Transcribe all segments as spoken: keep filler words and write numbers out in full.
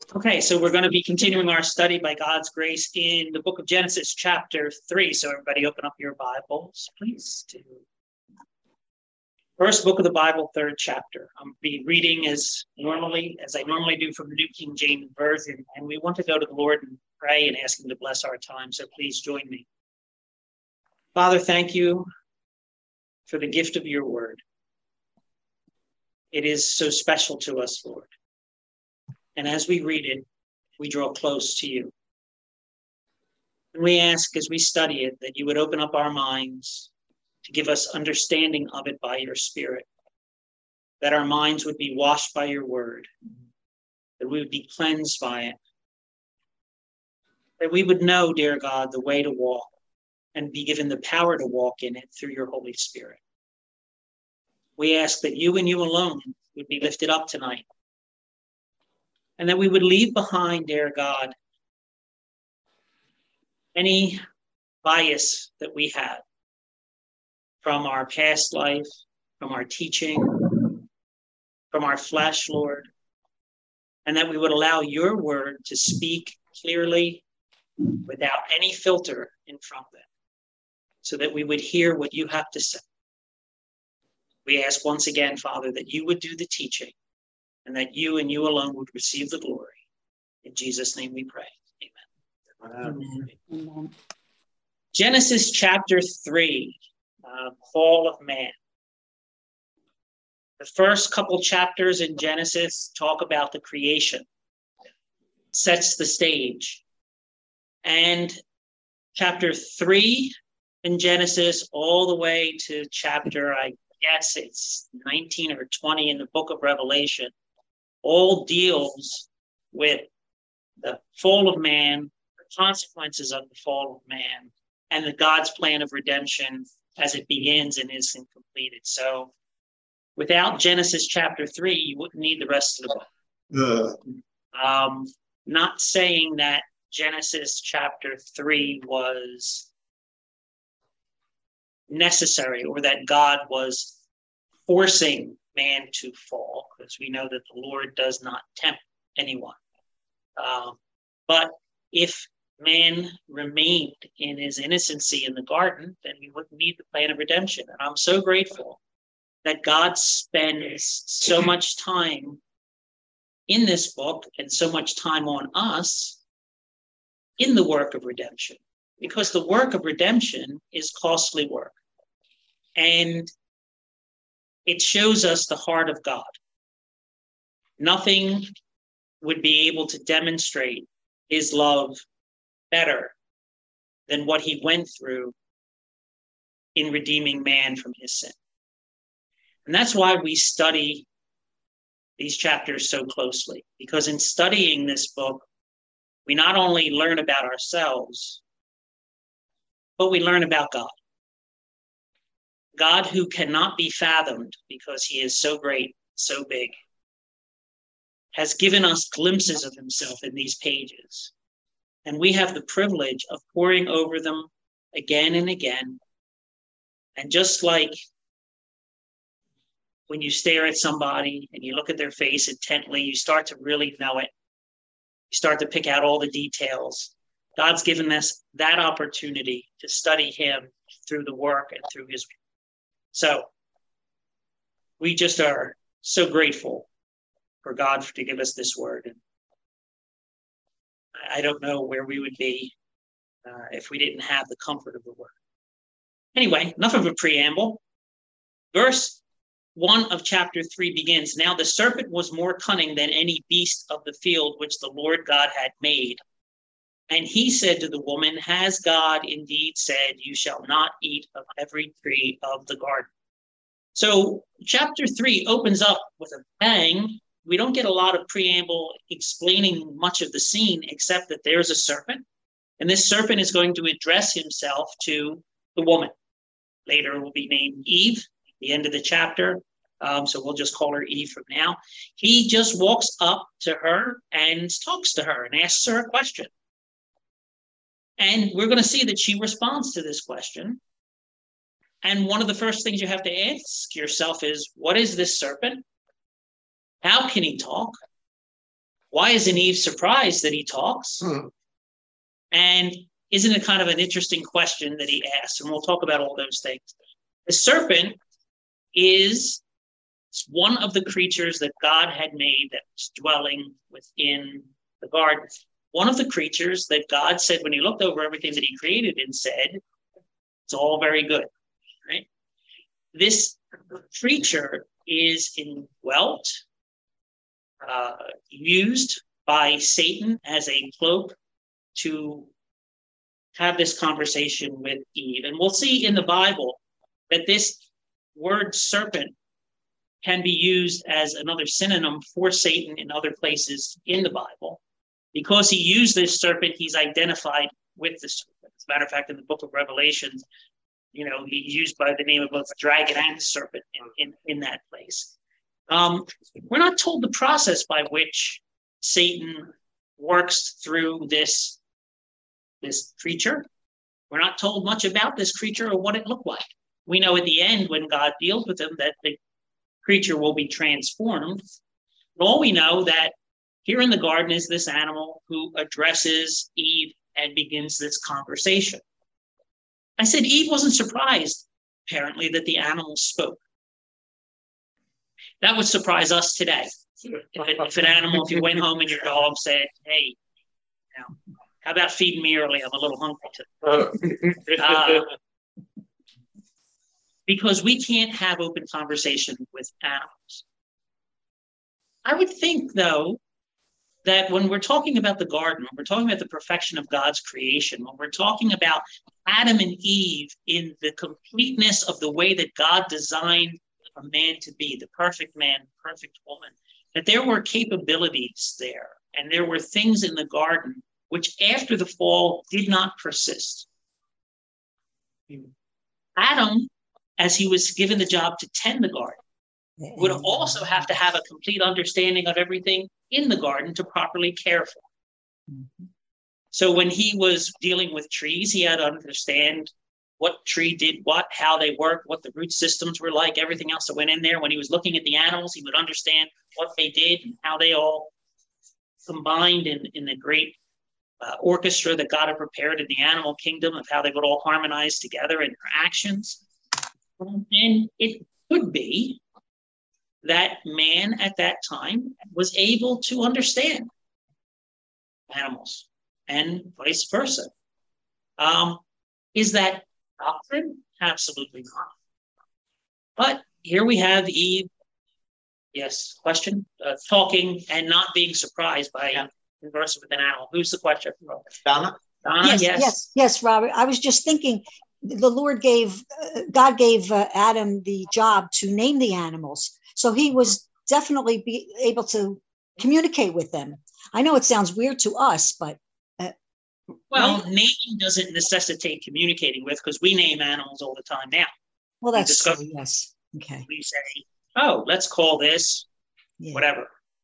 Okay, so we're going to be continuing our study by God's grace in the book of Genesis, chapter three. So everybody open up your Bibles, please, to first book of the Bible, third chapter. I'll be reading as normally, as I normally do from the New King James Version, and we want to go to the Lord and pray and ask him to bless our time, so please join me. Father, thank you for the gift of your word. It is so special to us, Lord. And as we read it, we draw close to you. And we ask as we study it that you would open up our minds to give us understanding of it by your Spirit, that our minds would be washed by your word, that we would be cleansed by it, that we would know, dear God, the way to walk and be given the power to walk in it through your Holy Spirit. We ask that you and you alone would be lifted up tonight, and that we would leave behind, dear God, any bias that we have from our past life, from our teaching, from our flesh, Lord, and that we would allow your word to speak clearly without any filter in front of it, so that we would hear what you have to say. We ask once again, Father, that you would do the teaching, and that you and you alone would receive the glory. In Jesus' name we pray. Amen. Amen. Amen. Genesis chapter three, uh, fall of man. The first couple chapters in Genesis talk about the creation, sets the stage. And chapter three in Genesis all the way to chapter, I guess it's nineteen or twenty in the book of Revelation, all deals with the fall of man, the consequences of the fall of man, and the God's plan of redemption as it begins and is completed. So without Genesis chapter three, you wouldn't need the rest of the book. Uh. Um, not saying that Genesis chapter three was necessary or that God was forcing man to fall, because we know that the Lord does not tempt anyone. Um, but if man remained in his innocency in the garden, then we wouldn't need the plan of redemption. And I'm so grateful that God spends so much time in this book and so much time on us in the work of redemption, because the work of redemption is costly work. And it shows us the heart of God. Nothing would be able to demonstrate his love better than what he went through in redeeming man from his sin. And that's why we study these chapters so closely, because in studying this book, we not only learn about ourselves, but we learn about God. God who cannot be fathomed because he is so great, so big, has given us glimpses of himself in these pages. And we have the privilege of poring over them again and again. And just like when you stare at somebody and you look at their face intently, you start to really know it. You start to pick out all the details. God's given us that opportunity to study him through the work and through his. So we just are so grateful for God to give us this word. And I don't know where we would be uh, if we didn't have the comfort of the word. Anyway, enough of a preamble. Verse one of chapter three begins, "Now the serpent was more cunning than any beast of the field which the Lord God had made. And he said to the woman, Has God indeed said, you shall not eat of every tree of the garden?" So chapter three opens up with a bang. We don't get a lot of preamble explaining much of the scene, except that there's a serpent. And this serpent is going to address himself to the woman. Later it will be named Eve, at the end of the chapter. Um, so we'll just call her Eve from now. He just walks up to her and talks to her and asks her a question. And we're going to see that she responds to this question. And one of the first things you have to ask yourself is, what is this serpent? How can he talk? Why isn't Eve surprised that he talks? Hmm. And isn't it kind of an interesting question that he asks? And we'll talk about all those things. The serpent is one of the creatures that God had made that was dwelling within the garden. One of the creatures that God said, when he looked over everything that he created and said, it's all very good, right? This creature is indwelt, uh, used by Satan as a cloak to have this conversation with Eve. And we'll see in the Bible that this word serpent can be used as another synonym for Satan in other places in the Bible. Because he used this serpent, he's identified with the serpent. As a matter of fact, in the book of Revelations, you know, he's used by the name of both dragon and serpent in, in, in that place. Um, we're not told the process by which Satan works through this this creature. We're not told much about this creature or what it looked like. We know at the end when God deals with him that the creature will be transformed. But all we know that here in the garden is this animal who addresses Eve and begins this conversation. I said Eve wasn't surprised, apparently, that the animal spoke. That would surprise us today. If, it, if an animal, if you went home and your dog said, hey, you know, how about feeding me early? I'm a little hungry today. Uh, because we can't have open conversation with animals. I would think, though, that when we're talking about the garden, when we're talking about the perfection of God's creation, when we're talking about Adam and Eve in the completeness of the way that God designed a man to be, the perfect man, perfect woman, that there were capabilities there, and there were things in the garden which after the fall did not persist. Adam, as he was given the job to tend the garden, would also have to have a complete understanding of everything in the garden to properly care for it. Mm-hmm. So when he was dealing with trees, he had to understand what tree did what, how they worked, what the root systems were like, everything else that went in there. When he was looking at the animals, he would understand what they did and how they all combined in, in the great uh, orchestra that God had prepared in the animal kingdom, of how they would all harmonize together in their actions. And it could be that man at that time was able to understand animals and vice versa. Um, is that doctrine? Absolutely not. But here we have Eve, yes, question, uh, talking and not being surprised by yeah. conversing with an animal. Who's the question? Donna? Donna, yes, yes. Yes, yes, Robert. I was just thinking, the Lord gave, uh, God gave uh, Adam the job to name the animals. So he was definitely be able to communicate with them. I know it sounds weird to us, but. Uh, well, right? Naming doesn't necessitate communicating with, because we name animals all the time now. Well, that's true, yes. Okay. We say, oh, let's call this yeah. whatever.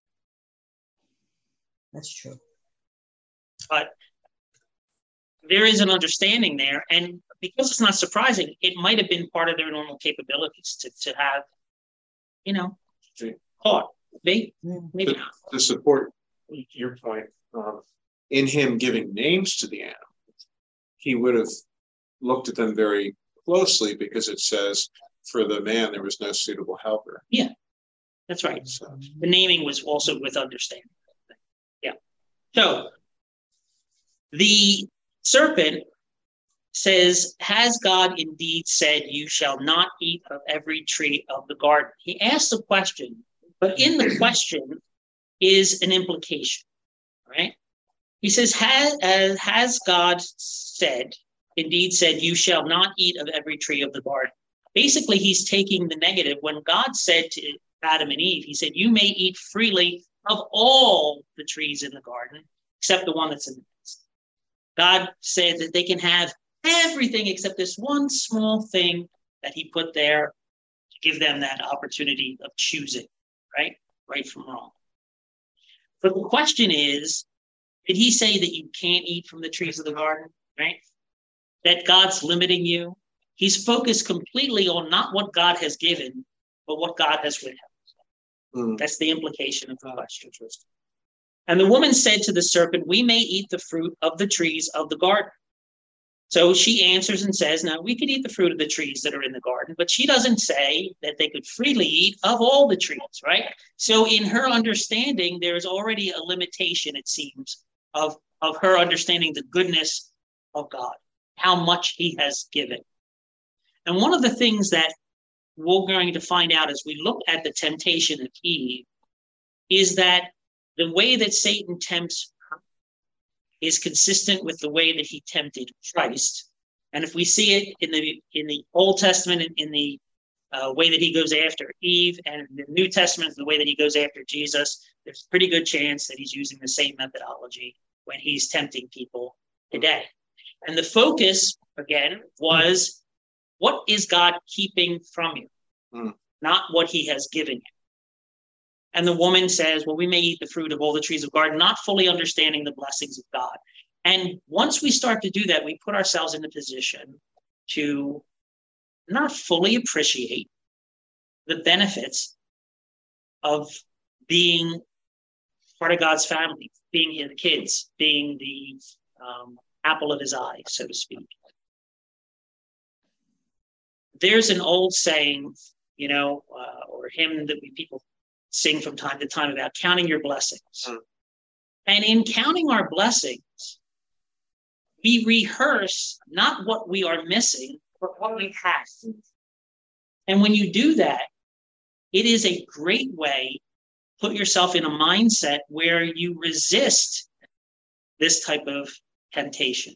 That's true. But there is an understanding there. And because it's not surprising, it might have been part of their normal capabilities to, to have, you know, thought. Maybe, maybe to, not. To support your point, um, in him giving names to the animals, he would have looked at them very closely, because it says, for the man, there was no suitable helper. Yeah, that's right. So the naming was also with understanding. Yeah. So the serpent says, has God indeed said, you shall not eat of every tree of the garden? He asks a question, but in the question is an implication, right? He says, has, uh, has God said, indeed said, you shall not eat of every tree of the garden? Basically, he's taking the negative. When God said to Adam and Eve, he said, you may eat freely of all the trees in the garden, except the one that's in the midst. God said that they can have everything except this one small thing that he put there to give them that opportunity of choosing, right? Right from wrong. But the question is, did he say that you can't eat from the trees of the garden, right? That God's limiting you? He's focused completely on not what God has given, but what God has withheld. Mm. That's the implication of the question. And the woman said to the serpent, we may eat the fruit of the trees of the garden. So she answers and says, now we could eat the fruit of the trees that are in the garden, but she doesn't say that they could freely eat of all the trees, right? So in her understanding, there's already a limitation, it seems, of, of her understanding the goodness of God, how much he has given. And one of the things that we're going to find out as we look at the temptation of Eve is that the way that Satan tempts her is consistent with the way that he tempted Christ. And if we see it in the in the Old Testament, in, in the uh, way that he goes after Eve, and in the New Testament, the way that he goes after Jesus, there's a pretty good chance that he's using the same methodology when he's tempting people today. And the focus, again, was what is God keeping from you, mm. not what he has given you. And the woman says, well, we may eat the fruit of all the trees of the garden, not fully understanding the blessings of God. And once we start to do that, we put ourselves in a position to not fully appreciate the benefits of being part of God's family, being his kids, being the um, apple of his eye, so to speak. There's an old saying, you know, uh, or hymn that we people sing from time to time about counting your blessings. Mm. And in counting our blessings, we rehearse not what we are missing, but what we have. And when you do that, it is a great way to put yourself in a mindset where you resist this type of temptation.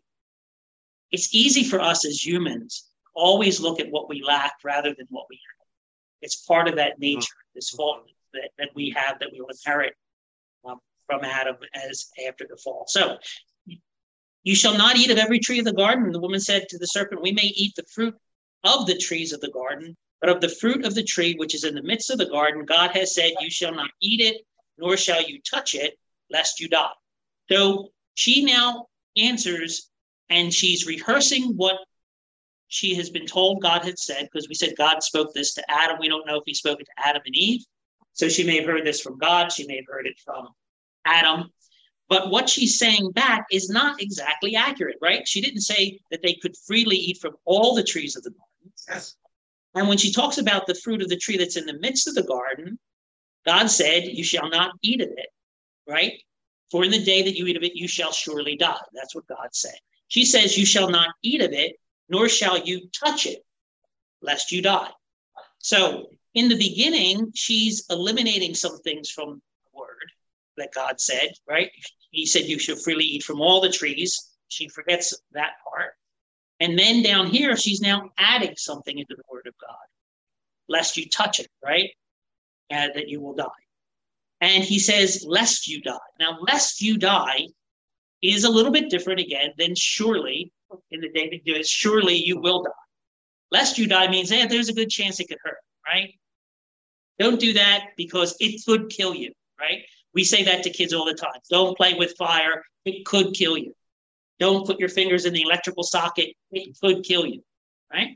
It's easy for us as humans to always look at what we lack rather than what we have. It's part of that nature, this fault that, that we have, that we will inherit um, from Adam as after the fall. So, you shall not eat of every tree of the garden. The woman said to the serpent, we may eat the fruit of the trees of the garden, but of the fruit of the tree which is in the midst of the garden, God has said, you shall not eat it, nor shall you touch it, lest you die. So she now answers, and she's rehearsing what she has been told God had said, because we said God spoke this to Adam. We don't know if he spoke it to Adam and Eve. So she may have heard this from God. She may have heard it from Adam. But what she's saying back is not exactly accurate, right? She didn't say that they could freely eat from all the trees of the garden. Yes. And when she talks about the fruit of the tree that's in the midst of the garden, God said, you shall not eat of it, right? For in the day that you eat of it, you shall surely die. That's what God said. She says, you shall not eat of it, nor shall you touch it, lest you die. So in the beginning, she's eliminating some things from the word that God said, right? He said you shall freely eat from all the trees. She forgets that part. And then down here, she's now adding something into the word of God, lest you touch it, right? And that you will die. And he says, lest you die. Now, lest you die is a little bit different again than surely, in the day that you do it, surely you will die. Lest you die means, hey, there's a good chance it could hurt, right? Don't do that because it could kill you, right? We say that to kids all the time. Don't play with fire. It could kill you. Don't put your fingers in the electrical socket. It could kill you, right?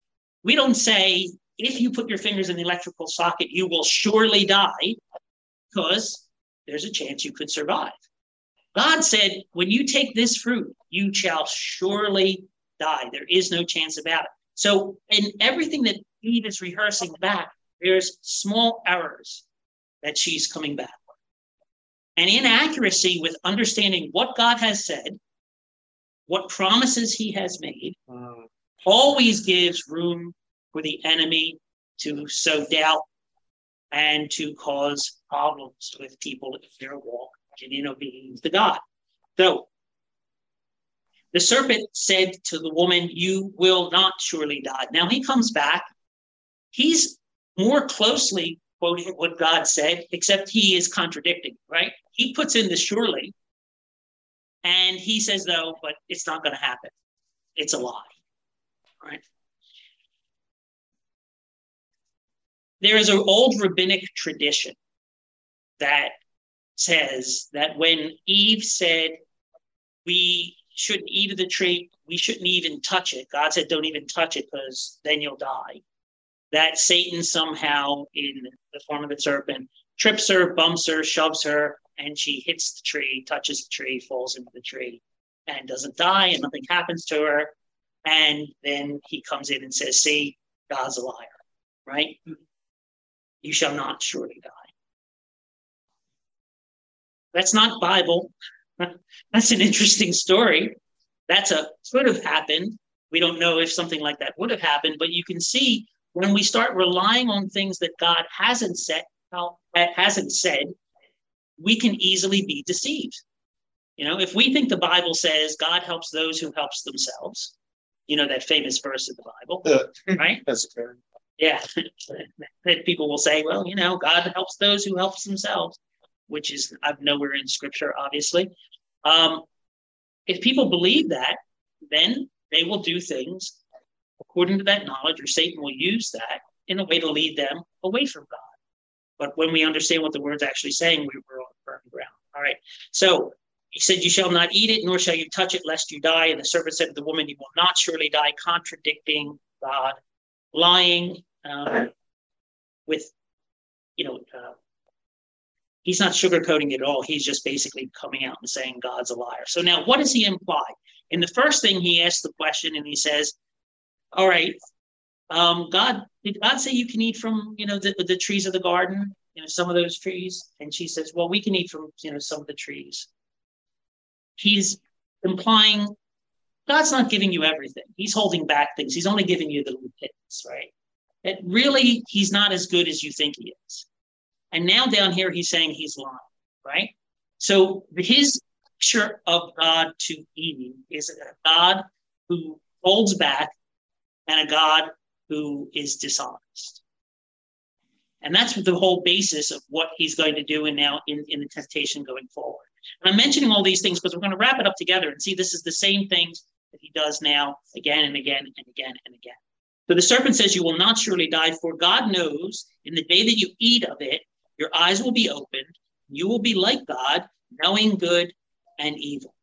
We don't say, if you put your fingers in the electrical socket, you will surely die, because there's a chance you could survive. God said, when you take this fruit, you shall surely die. There is no chance about it. So in everything that Eve is rehearsing back, there's small errors that she's coming back with. And inaccuracy with understanding what God has said, what promises he has made, uh, always gives room for the enemy to sow doubt and to cause problems with people in their walk in obedience to God. So the serpent said to the woman, you will not surely die. Now he comes back. He's more closely quoting what God said, except he is contradicting, right? He puts in the surely, and he says, no, but it's not going to happen. It's a lie, right? There is an old rabbinic tradition that says that when Eve said, we shouldn't eat of the tree, we shouldn't even touch it. God said, don't even touch it because then you'll die. That Satan somehow, in the form of a serpent, trips her, bumps her, shoves her, and she hits the tree, touches the tree, falls into the tree, and doesn't die, and nothing happens to her. And then he comes in and says, see, God's a liar, right? You shall not surely die. That's not Bible. That's an interesting story. That's a could have happened. We don't know if something like that would have happened, but you can see when we start relying on things that God hasn't said, hasn't said, we can easily be deceived. You know, if we think the Bible says God helps those who helps themselves, you know, that famous verse of the Bible, uh, right? That's fair. Yeah. That people will say, well, you know, God helps those who helps themselves, which is nowhere in Scripture, obviously. Um, if people believe that, then they will do things according to that knowledge, or Satan will use that in a way to lead them away from God. But when we understand what the word's actually saying, we, we're on firm ground. All right. So he said, you shall not eat it, nor shall you touch it, lest you die. And the serpent said to the woman, you will not surely die, contradicting God, lying um, with, you know, uh, he's not sugarcoating it at all. He's just basically coming out and saying God's a liar. So now what does he imply? In the first thing, he asks the question and he says, all right, um, God, did God say you can eat from, you know, the, the trees of the garden, you know, some of those trees? And she says, well, we can eat from, you know, some of the trees. He's implying God's not giving you everything. He's holding back things. He's only giving you the little bits, right? That really, he's not as good as you think he is. And now down here, he's saying he's lying, right? So his picture of God to Eve is a God who holds back and a God who is dishonest. And that's the whole basis of what he's going to do in now in, in the temptation going forward. And I'm mentioning all these things because we're going to wrap it up together and see this is the same things that he does now again and again and again and again. So the serpent says, you will not surely die, for God knows in the day that you eat of it, your eyes will be opened. You will be like God, knowing good and evil.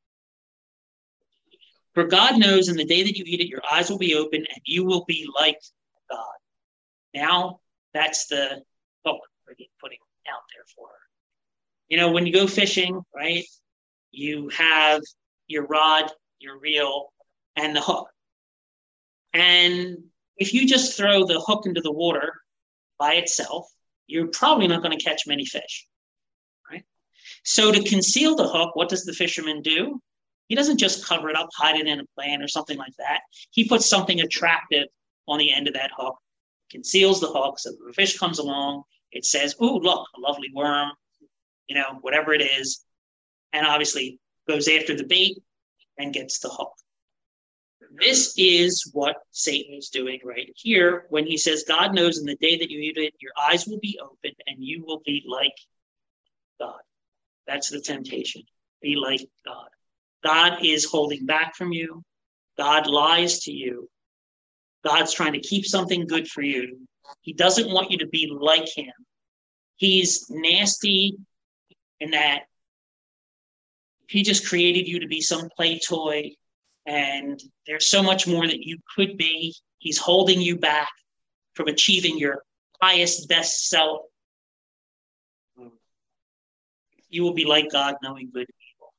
For God knows in the day that you eat it, your eyes will be open and you will be like God. Now, that's the hook we're putting out there for her. You know, when you go fishing, right, you have your rod, your reel, and the hook. And if you just throw the hook into the water by itself, you're probably not going to catch many fish, right? So to conceal the hook, what does the fisherman do? He doesn't just cover it up, hide it in a plant or something like that. He puts something attractive on the end of that hook, conceals the hook, so the fish comes along, it says, ooh, look, a lovely worm, you know, whatever it is, and obviously goes after the bait and gets the hook. This is what Satan is doing right here when he says, God knows in the day that you eat it, your eyes will be opened and you will be like God. That's the temptation. Be like God. God is holding back from you. God lies to you. God's trying to keep something good for you. He doesn't want you to be like him. He's nasty in that he just created you to be some play toy, and there's so much more that you could be. He's holding you back from achieving your highest, best self. You will be like God, knowing good and evil.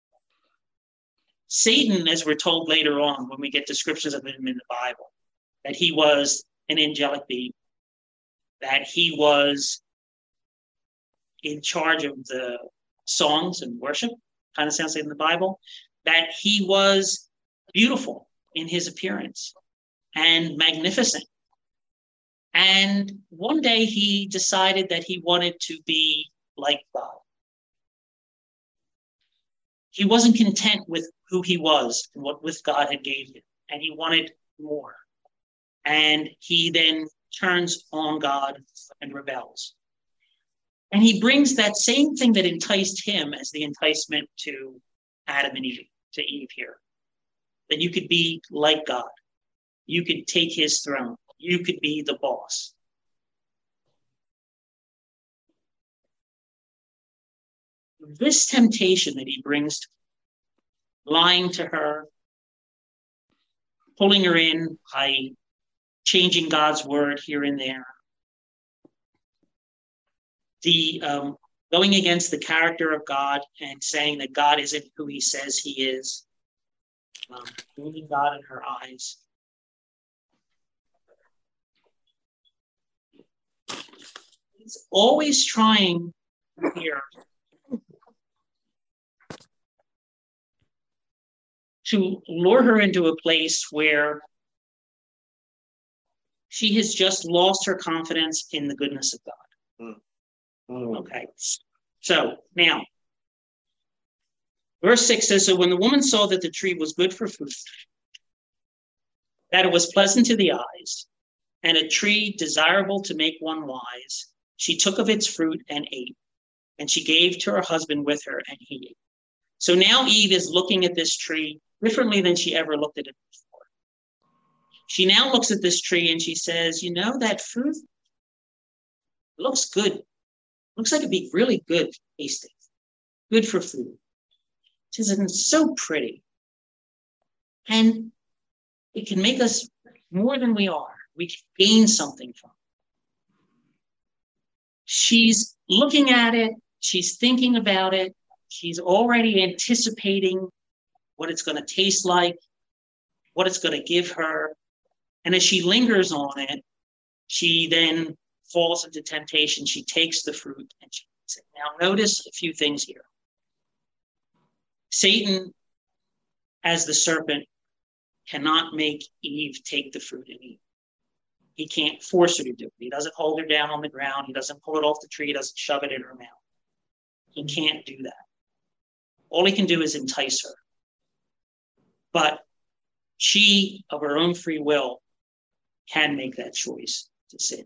Satan, as we're told later on when we get descriptions of him in the Bible, that he was an angelic being, that he was in charge of the songs and worship, kind of sounds like in the Bible, that he was beautiful in his appearance and magnificent. And one day he decided that he wanted to be like God. He wasn't content with who he was and what with God had gave him, and he wanted more. And he then turns on God and rebels. And he brings that same thing that enticed him as the enticement to Adam and Eve, to Eve here. That you could be like God. You could take his throne. You could be the boss. This temptation that he brings, lying to her, pulling her in by changing God's word here and there, the um, going against the character of God and saying that God isn't who he says he is, um, wounding God in her eyes. He's always trying here to lure her into a place where she has just lost her confidence in the goodness of God. Mm. Mm. Okay. So now, verse six says, so when the woman saw that the tree was good for food, that it was pleasant to the eyes, and a tree desirable to make one wise, she took of its fruit and ate, and she gave to her husband with her, and he ate. So now Eve is looking at this tree differently than she ever looked at it before. She now looks at this tree and she says, you know, that fruit looks good. Looks like it'd be really good tasting, good for food. She says, it's so pretty. And it can make us more than we are. We can gain something from it. She's looking at it. She's thinking about it. She's already anticipating what it's going to taste like, what it's going to give her. And as she lingers on it, she then falls into temptation. She takes the fruit and she eats it. Now, notice a few things here. Satan, as the serpent, cannot make Eve take the fruit and eat. He can't force her to do it. He doesn't hold her down on the ground. He doesn't pull it off the tree. He doesn't shove it in her mouth. He can't do that. All he can do is entice her. But she, of her own free will, can make that choice to sin.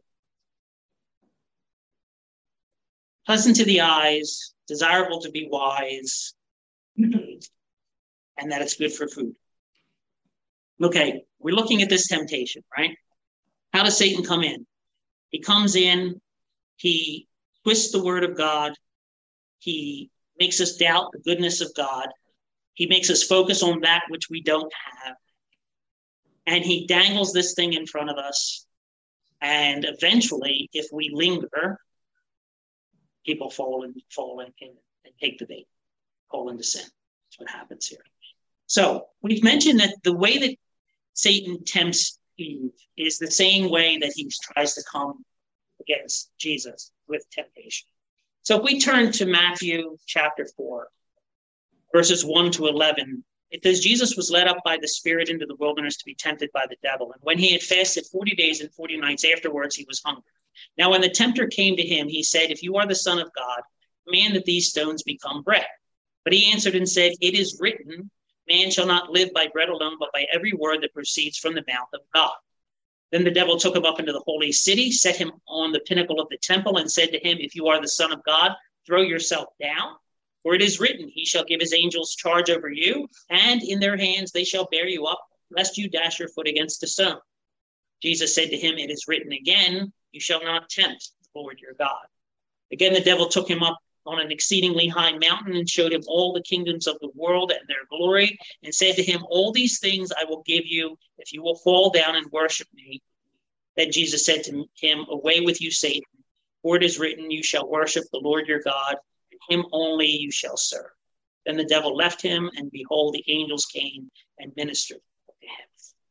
Pleasant to the eyes, desirable to be wise, and that it's good for food. Okay, we're looking at this temptation, right? How does Satan come in? He comes in, he twists the word of God, he makes us doubt the goodness of God, he makes us focus on that which we don't have, and he dangles this thing in front of us, and eventually, if we linger, people fall in, fall in, in and take the bait, fall into sin. That's what happens here. So we've mentioned that the way that Satan tempts Eve is the same way that he tries to come against Jesus with temptation. So if we turn to Matthew chapter four, verses one to eleven, it says, Jesus was led up by the Spirit into the wilderness to be tempted by the devil. And when he had fasted forty days and forty nights afterwards, he was hungry. Now, when the tempter came to him, he said, if you are the Son of God, command that these stones become bread. But he answered and said, it is written, man shall not live by bread alone, but by every word that proceeds from the mouth of God. Then the devil took him up into the holy city, set him on the pinnacle of the temple, and said to him, if you are the Son of God, throw yourself down. For it is written, he shall give his angels charge over you, and in their hands they shall bear you up, lest you dash your foot against a stone. Jesus said to him, it is written again, you shall not tempt the Lord your God. Again, the devil took him up on an exceedingly high mountain and showed him all the kingdoms of the world and their glory, and said to him, all these things I will give you if you will fall down and worship me. Then Jesus said to him, away with you, Satan, for it is written, you shall worship the Lord your God, and him only you shall serve. Then the devil left him, and behold, the angels came and ministered to him.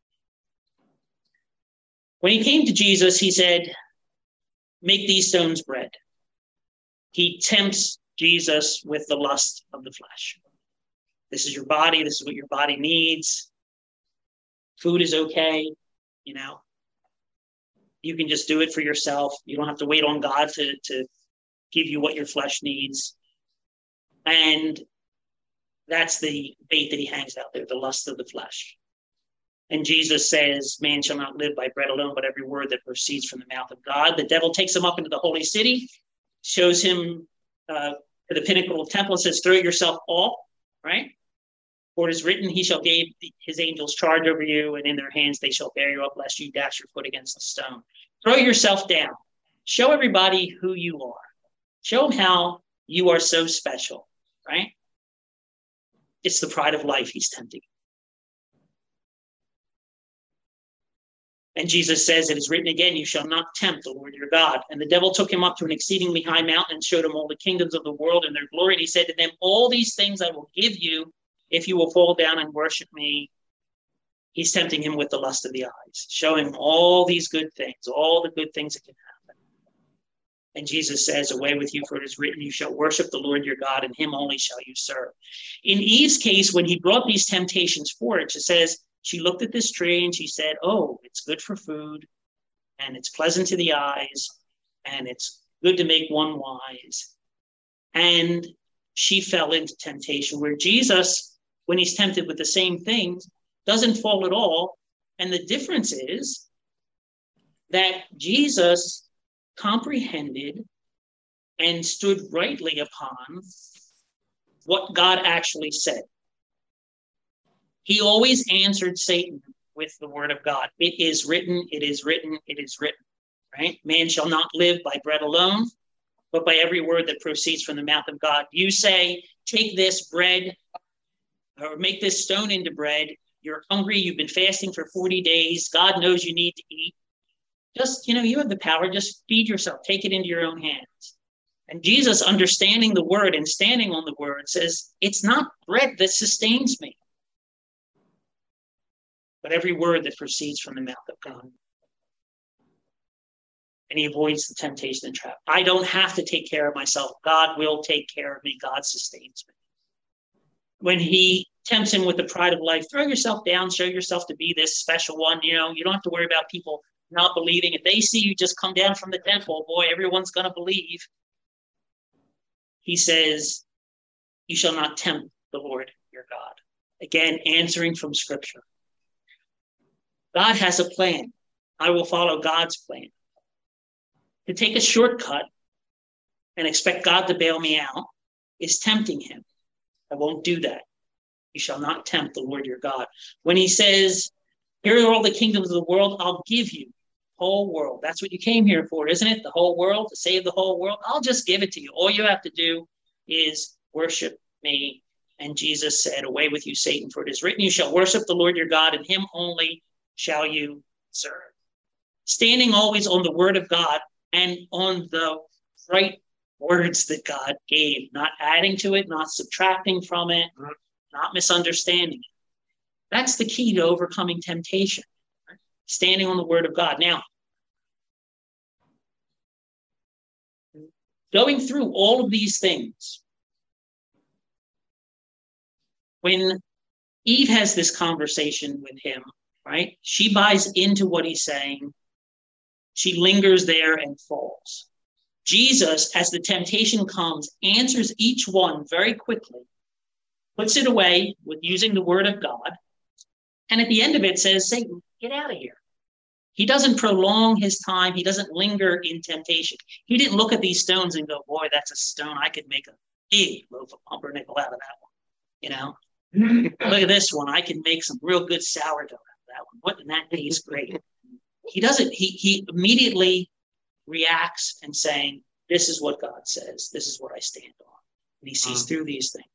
When he came to Jesus, he said, make these stones bread. He tempts Jesus with the lust of the flesh. This is your body. This is what your body needs. Food is okay. You know, you can just do it for yourself. You don't have to wait on God to, to give you what your flesh needs. And that's the bait that he hangs out there, the lust of the flesh. And Jesus says, man shall not live by bread alone, but every word that proceeds from the mouth of God. The devil takes him up into the holy city, shows him uh, to the pinnacle of the temple and says, throw yourself off, right? For it is written, he shall give his angels charge over you, and in their hands they shall bear you up, lest you dash your foot against the stone. Throw yourself down. Show everybody who you are. Show them how you are so special, right? It's the pride of life he's tempting. And Jesus says, it is written again, you shall not tempt the Lord your God. And the devil took him up to an exceedingly high mountain and showed him all the kingdoms of the world and their glory. And he said to them, all these things I will give you if you will fall down and worship me. He's tempting him with the lust of the eyes, showing him all these good things, all the good things that can happen. And Jesus says, away with you, for it is written, you shall worship the Lord your God, and him only shall you serve. In Eve's case, when he brought these temptations for it, it says, she looked at this tree and she said, oh, it's good for food, and it's pleasant to the eyes, and it's good to make one wise. And she fell into temptation, where Jesus, when he's tempted with the same things, doesn't fall at all. And the difference is that Jesus comprehended and stood rightly upon what God actually said. He always answered Satan with the word of God. It is written, it is written, it is written, right? Man shall not live by bread alone, but by every word that proceeds from the mouth of God. You say, take this bread or make this stone into bread. You're hungry. You've been fasting for forty days. God knows you need to eat. Just, you know, you have the power. Just feed yourself. Take it into your own hands. And Jesus, understanding the word and standing on the word, says, it's not bread that sustains me, but every word that proceeds from the mouth of God. And he avoids the temptation and trap. I don't have to take care of myself. God will take care of me. God sustains me. When he tempts him with the pride of life, throw yourself down, show yourself to be this special one. You know, you don't have to worry about people not believing. If they see you just come down from the temple, boy, everyone's going to believe. He says, you shall not tempt the Lord your God. Again, answering from Scripture. God has a plan. I will follow God's plan. To take a shortcut and expect God to bail me out is tempting him. I won't do that. You shall not tempt the Lord your God. When he says, here are all the kingdoms of the world, I'll give you the whole world. That's what you came here for, isn't it? The whole world, to save the whole world. I'll just give it to you. All you have to do is worship me. And Jesus said, away with you, Satan, for it is written, you shall worship the Lord your God, and him only shall you serve. Standing always on the word of God and on the right words that God gave, not adding to it, not subtracting from it, not misunderstanding it. That's the key to overcoming temptation, right? Standing on the word of God. Now, going through all of these things, when Eve has this conversation with him, right? She buys into what he's saying. She lingers there and falls. Jesus, as the temptation comes, answers each one very quickly, puts it away with using the word of God, and at the end of it says, Satan, get out of here. He doesn't prolong his time. He doesn't linger in temptation. He didn't look at these stones and go, boy, that's a stone. I could make a big loaf of pumpernickel out of that one. You know, look at this one. I can make some real good sourdough out of that one. Wouldn't that taste great? He doesn't, he, he immediately reacts and saying, this is what God says. This is what I stand on. And he sees through these things.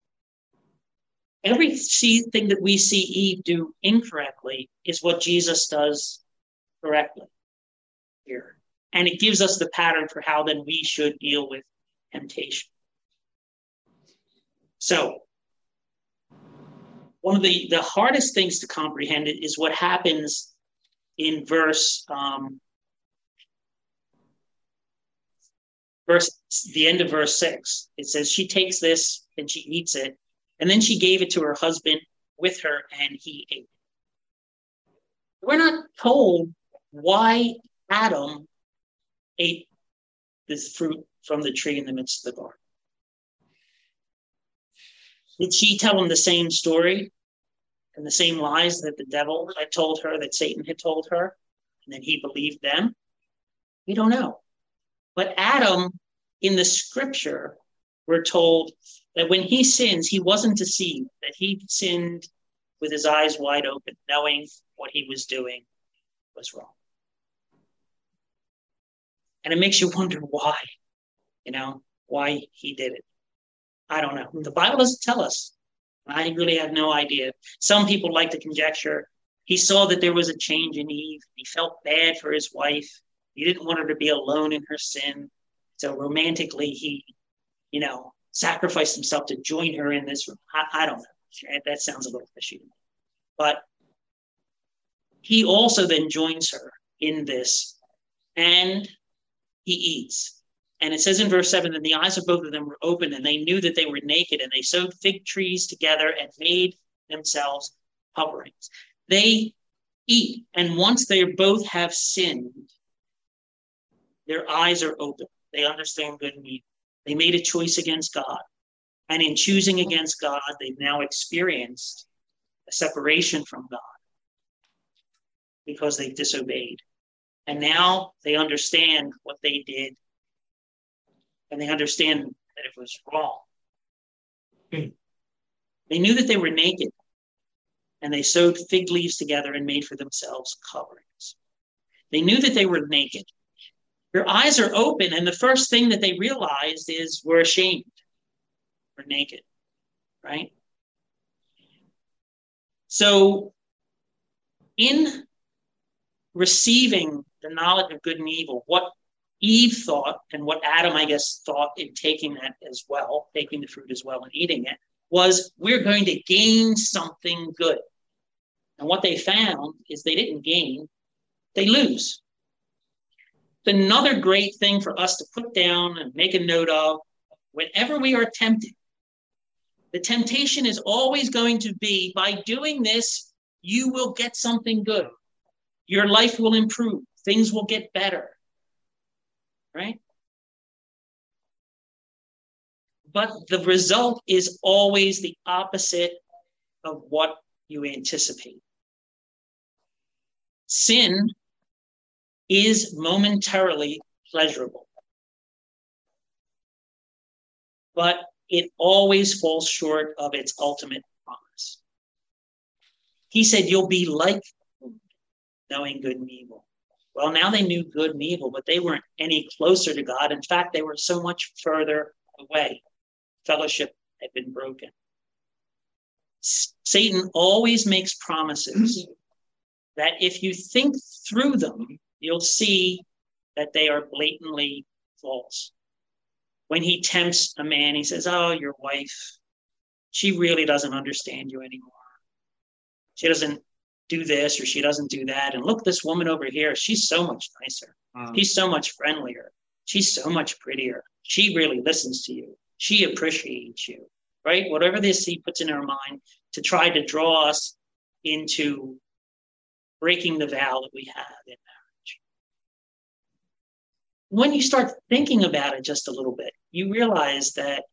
Everything that we see Eve do incorrectly is what Jesus does correctly here. And it gives us the pattern for how then we should deal with temptation. So, one of the, the hardest things to comprehend is what happens in verse, um, verse, the end of verse six. It says, she takes this and she eats it, and then she gave it to her husband with her, and he ate it. We're not told why Adam ate this fruit from the tree in the midst of the garden. Did she tell him the same story and the same lies that the devil had told her, that Satan had told her, and then he believed them? We don't know. But Adam, in the scripture, we're told that when he sins, he wasn't deceived, that he sinned with his eyes wide open, knowing what he was doing was wrong. And it makes you wonder why, you know, why he did it. I don't know. The Bible doesn't tell us. I really have no idea. Some people like to conjecture He saw that there was a change in Eve. He felt bad for his wife. He didn't want her to be alone in her sin. So romantically, he, you know, sacrificed himself to join her in this. I, I don't know. That sounds a little fishy to me. But he also then joins her in this, and he eats. And it says in verse seven that the eyes of both of them were open, and they knew that they were naked, and they sewed fig trees together and made themselves coverings. They eat, and once they both have sinned, their eyes are open. They understand good and evil. They made a choice against God. And in choosing against God, they've now experienced a separation from God because they've disobeyed. And now they understand what they did, and they understand that it was wrong. They knew that they were naked, and they sewed fig leaves together and made for themselves coverings. They knew that they were naked. Their eyes are open, and the first thing that they realized is we're ashamed. We're naked, right? So in receiving the knowledge of good and evil, what Eve thought and what Adam, I guess, thought in taking that as well, taking the fruit as well and eating it, was we're going to gain something good. And what they found is they didn't gain, they lose. Another great thing for us to put down and make a note of, whenever we are tempted, the temptation is always going to be, by doing this, you will get something good. Your life will improve. Things will get better. Right? But the result is always the opposite of what you anticipate. Sin is momentarily pleasurable, but it always falls short of its ultimate promise. He said, you'll be like knowing good and evil. Well, now they knew good and evil, but they weren't any closer to God. In fact, they were so much further away. Fellowship had been broken. Satan always makes promises that if you think through them, you'll see that they are blatantly false. When he tempts a man, he says, oh, your wife, she really doesn't understand you anymore. She doesn't do this or she doesn't do that. And look, this woman over here, she's so much nicer. Wow. She's so much friendlier. She's so much prettier. She really listens to you. She appreciates you, right? Whatever this he puts in our mind to try to draw us into breaking the vow that we have in marriage. When you start thinking about it just a little bit, you realize that,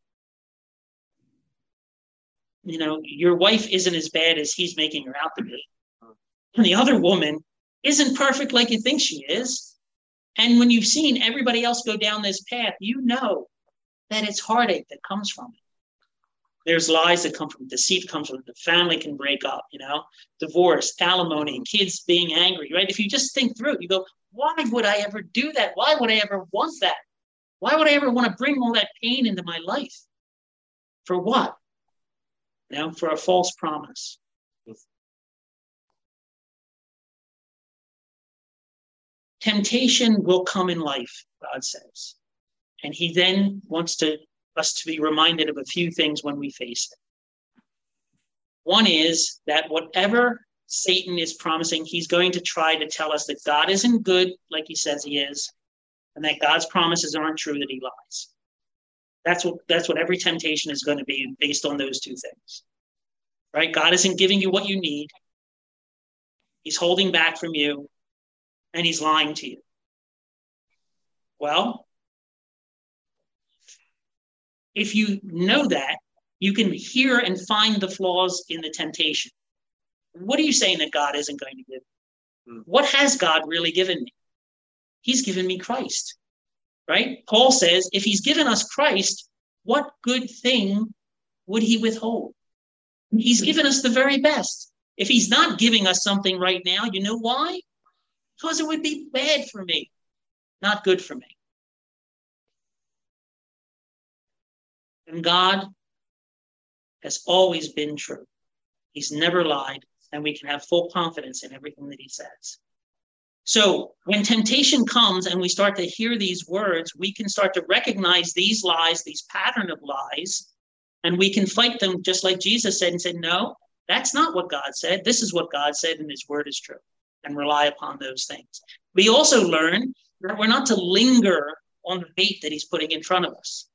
you know, your wife isn't as bad as he's making her out to be. And the other woman isn't perfect like you think she is. And when you've seen everybody else go down this path, you know that it's heartache that comes from it. There's lies that come from it. Deceit comes from it. The family can break up, you know, divorce, alimony, kids being angry, right? If you just think through it, you go, why would I ever do that? Why would I ever want that? Why would I ever want to bring all that pain into my life? For what? You know, for a false promise. Temptation will come in life, God says. And he then wants to, us to be reminded of a few things when we face it. One is that whatever Satan is promising, he's going to try to tell us that God isn't good like he says he is, and that God's promises aren't true, that he lies. That's what, that's what every temptation is going to be, based on those two things. Right? God isn't giving you what you need. He's holding back from you, and he's lying to you. Well, if you know that, you can hear and find the flaws in the temptation. What are you saying that God isn't going to give? Hmm. What has God really given me? He's given me Christ, right? Paul says, if he's given us Christ, what good thing would he withhold? He's given us the very best. If he's not giving us something right now, you know why? Because it would be bad for me, not good for me. And God has always been true. He's never lied, and we can have full confidence in everything that he says. So when temptation comes and we start to hear these words, we can start to recognize these lies, these pattern of lies, and we can fight them just like Jesus said and said, no, that's not what God said. This is what God said, and his word is true, and rely upon those things. We also learn that we're not to linger on the bait that he's putting in front of us.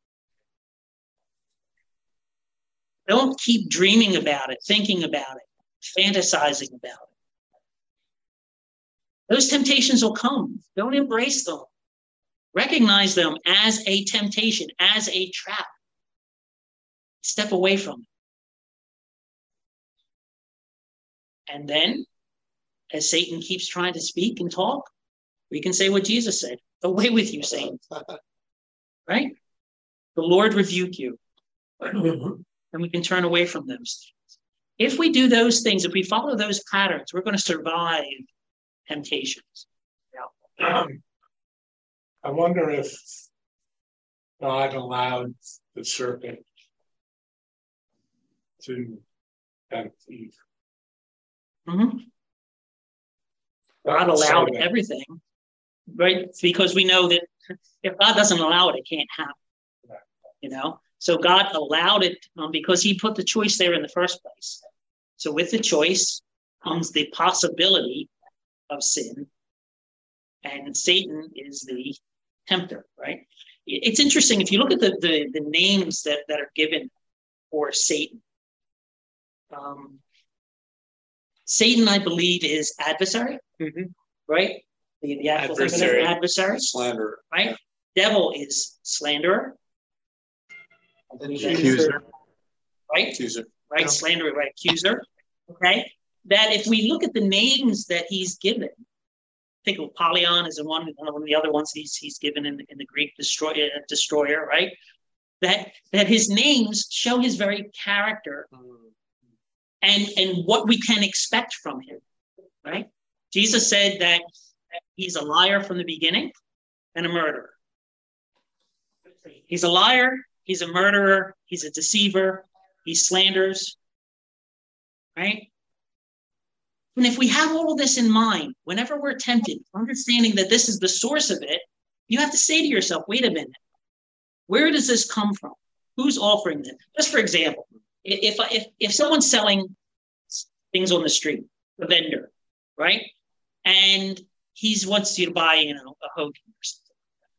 Don't keep dreaming about it, thinking about it, fantasizing about it. Those temptations will come. Don't embrace them. Recognize them as a temptation, as a trap. Step away from it. And then, as Satan keeps trying to speak and talk, we can say what Jesus said. Away with you, Satan. Right? The Lord rebuke you. And we can turn away from those things. If we do those things, if we follow those patterns, we're going to survive temptations. Yeah. Um, I wonder if God allowed the serpent to tempt Eve. Mm-hmm. God allowed everything, right? Because we know that if God doesn't allow it, it can't happen. You know? So God allowed it um, because he put the choice there in the first place. So with the choice comes the possibility of sin, and Satan is the tempter, right? It's interesting, if you look at the, the, the names that, that are given for Satan. Um, Satan, I believe, is adversary, mm-hmm. right? The, the actual adversary. adversary. Slanderer. Right? Devil is slanderer. Accuser. Right? Accuser. Right? Yeah. Slanderer, right? Accuser. Okay? That if we look at the names that he's given, I think of Apollyon is one, one of the other ones he's he's given in, in the Greek, destroyer, destroyer, right? That that his names show his very character and, and what we can expect from him, right? Jesus said that he's a liar from the beginning and a murderer. He's a liar, he's a murderer, he's a deceiver, he slanders, right? And if we have all of this in mind, whenever we're tempted, understanding that this is the source of it, you have to say to yourself, wait a minute, where does this come from? Who's offering this? Just for example, if, if, if someone's selling things on the street, a vendor, right? And he wants you to buy, you know, a hoagie or something.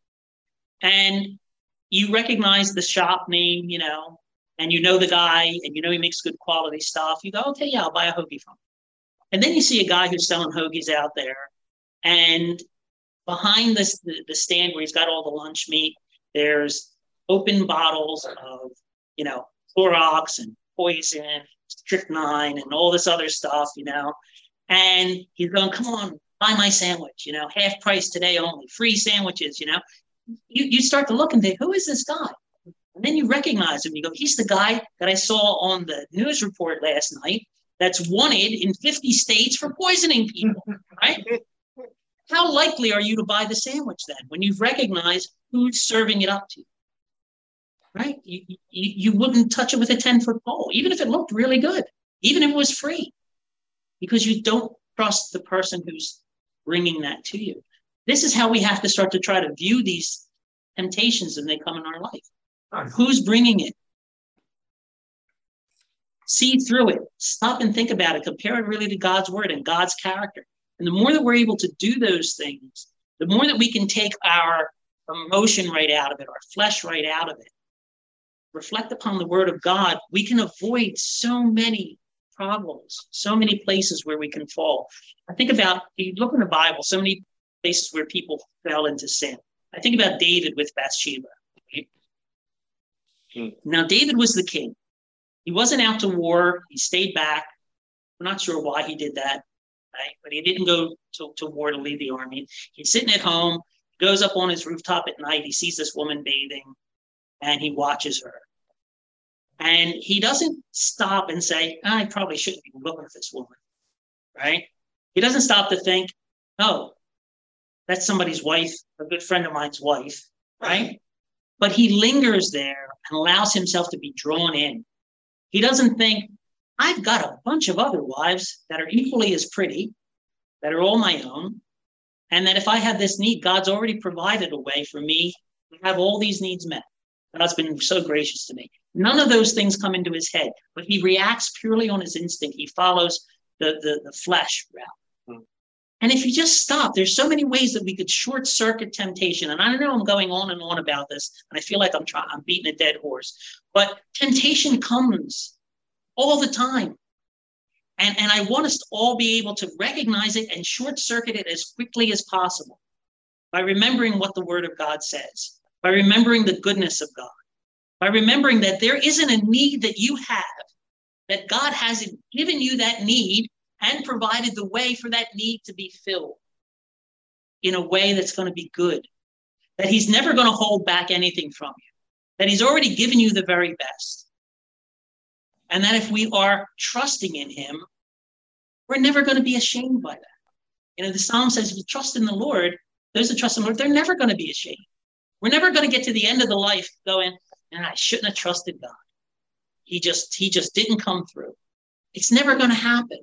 And you recognize the shop name, you know, and you know the guy, and you know he makes good quality stuff. You go, okay, yeah, I'll buy a hoagie from him. And then you see a guy who's selling hoagies out there, and behind this the, the stand where he's got all the lunch meat, there's open bottles of, you know, Clorox and poison, strychnine, and all this other stuff, you know. And he's going, come on, buy my sandwich, you know, half price today only, free sandwiches, you know. You, you start to look and think, who is this guy? And then you recognize him. You go, he's the guy that I saw on the news report last night that's wanted in fifty states for poisoning people, right? How likely are you to buy the sandwich then when you've recognized who's serving it up to you, right? You, you, you wouldn't touch it with a ten-foot pole, even if it looked really good, even if it was free, because you don't trust the person who's bringing that to you. This is how we have to start to try to view these temptations when they come in our life. Who's bringing it? See through it. Stop and think about it. Compare it really to God's word and God's character. And the more that we're able to do those things, the more that we can take our emotion right out of it, our flesh right out of it, reflect upon the word of God, we can avoid so many problems, so many places where we can fall. I think about, you look in the Bible, so many places where people fell into sin. I think about David with Bathsheba. Right? Hmm. Now, David was the king. He wasn't out to war. He stayed back. I'm not sure why he did that, right? But he didn't go to, to war to lead the army. He's sitting at home, goes up on his rooftop at night. He sees this woman bathing, and he watches her. And he doesn't stop and say, I probably shouldn't be looking at this woman, right? He doesn't stop to think, oh, that's somebody's wife, a good friend of mine's wife, right? But he lingers there and allows himself to be drawn in. He doesn't think, I've got a bunch of other wives that are equally as pretty, that are all my own, and that if I have this need, God's already provided a way for me to have all these needs met. God's been so gracious to me. None of those things come into his head, but he reacts purely on his instinct. He follows the, the, the flesh route. Hmm. And if you just stop, there's so many ways that we could short circuit temptation. And I know I'm going on and on about this, and I feel like I'm trying, I'm beating a dead horse, but temptation comes all the time. And, and I want us to all be able to recognize it and short circuit it as quickly as possible by remembering what the Word of God says, by remembering the goodness of God, by remembering that there isn't a need that you have, that God hasn't given you that need and provided the way for that need to be filled in a way that's going to be good, that he's never going to hold back anything from you, that he's already given you the very best. And that if we are trusting in him, we're never going to be ashamed by that. You know, the Psalm says, if you trust in the Lord, those that trust in the Lord, they're never going to be ashamed. We're never going to get to the end of the life going, and I shouldn't have trusted God. He just, he just didn't come through. It's never going to happen.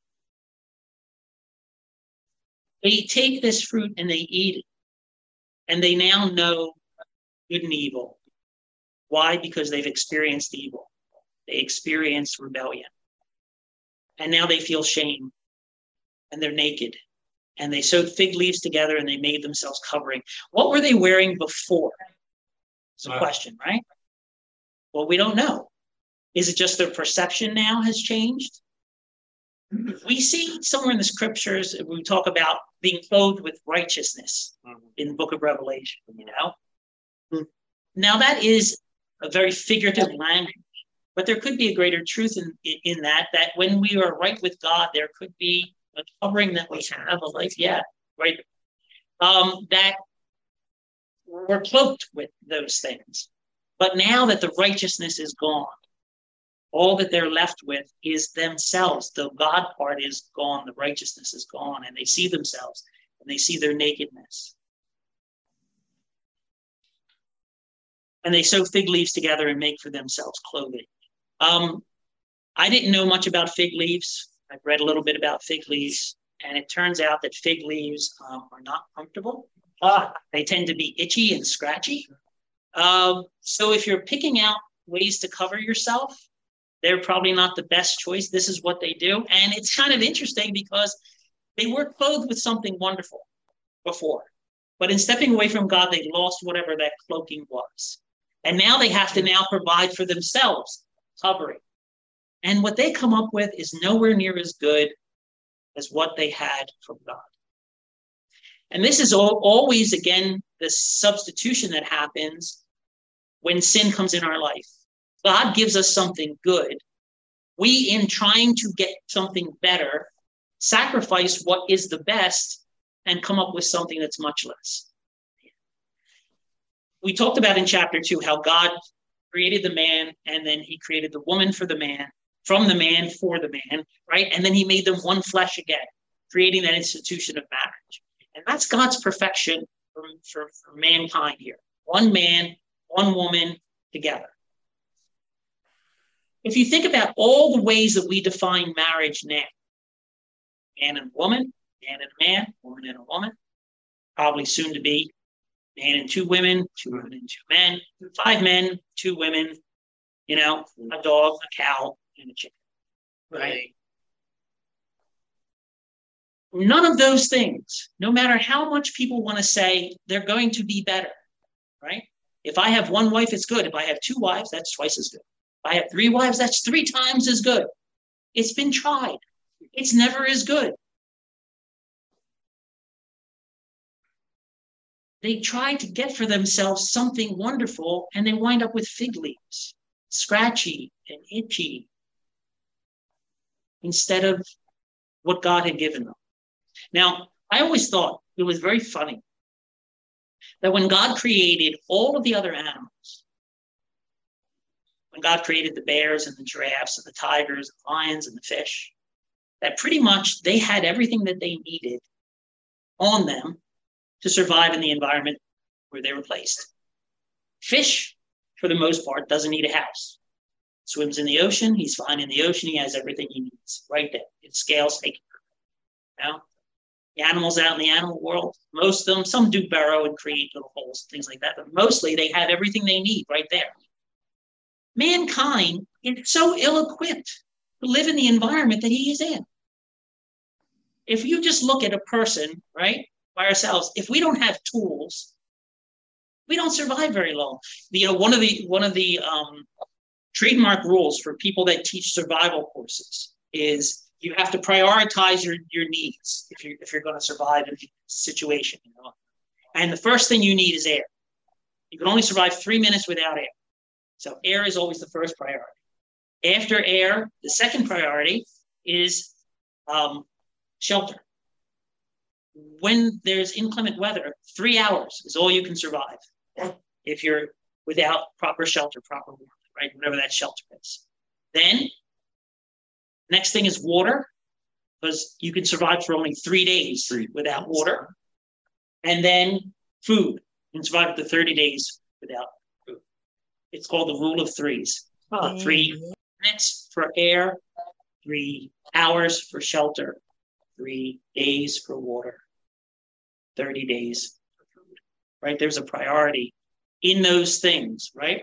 They take this fruit and they eat it. And they now know good and evil. Why? Because they've experienced evil. They experienced rebellion. And now they feel shame. And they're naked. And they sewed fig leaves together and they made themselves covering. What were they wearing before? It's a question, right? Well, we don't know. Is it just their perception now has changed? We see somewhere in the scriptures, we talk about being clothed with righteousness in the book of Revelation, you know? Now that is a very figurative language, but there could be a greater truth in, in that, that when we are right with God, there could be a covering that we have, a life, yeah, right? Um, that we're cloaked with those things. But now that the righteousness is gone, all that they're left with is themselves. The God part is gone, the righteousness is gone, and they see themselves and they see their nakedness. And they sew fig leaves together and make for themselves clothing. Um, I didn't know much about fig leaves. I've read a little bit about fig leaves, and it turns out that fig leaves um, are not comfortable. Ah, they tend to be itchy and scratchy. Um, so if you're picking out ways to cover yourself, they're probably not the best choice. This is what they do. And it's kind of interesting because they were clothed with something wonderful before. But in stepping away from God, they lost whatever that cloaking was. And now they have to now provide for themselves covering. And what they come up with is nowhere near as good as what they had from God. And this is all, always, again, the substitution that happens when sin comes in our life. God gives us something good. We, in trying to get something better, sacrifice what is the best and come up with something that's much less. We talked about in chapter two how God created the man and then he created the woman for the man, from the man for the man, right? And then he made them one flesh again, creating that institution of marriage. And that's God's perfection for, for, for mankind here. One man, one woman together. If you think about all the ways that we define marriage now, man and woman, man and a man, woman and a woman, probably soon to be man and two women, two women and two men, five men, two women, you know, a dog, a cow, and a chicken, right? None of those things, no matter how much people want to say they're going to be better, right? If I have one wife, it's good. If I have two wives, that's twice as good. If I have three wives, that's three times as good. It's been tried. It's never as good. They try to get for themselves something wonderful, and they wind up with fig leaves, scratchy and itchy, instead of what God had given them. Now, I always thought it was very funny that when God created all of the other animals, when God created the bears and the giraffes and the tigers, the lions and the fish, that pretty much they had everything that they needed on them to survive in the environment where they were placed. Fish, for the most part, doesn't need a house. Swims in the ocean, he's fine in the ocean, he has everything he needs right there. His scales taken care of. You know? The animals out in the animal world, most of them, some do burrow and create little holes, things like that, but mostly they have everything they need right there. Mankind is so ill-equipped to live in the environment that he is in. If you just look at a person, right, by ourselves, if we don't have tools, we don't survive very long. You know, one of the one of the um, trademark rules for people that teach survival courses is you have to prioritize your, your needs if you're, if you're going to survive in a situation. You know? And the first thing you need is air. You can only survive three minutes without air. So air is always the first priority. After air, the second priority is um, shelter. When there's inclement weather, three hours is all you can survive if you're without proper shelter, proper warmth, right? Whatever that shelter is. Then, next thing is water, because you can survive for only three days three without days. water. And then food. You can survive up to thirty days without food. It's called the rule of threes. Uh, three minutes for air, three hours for shelter, three days for water, thirty days for food, right? There's a priority in those things, right?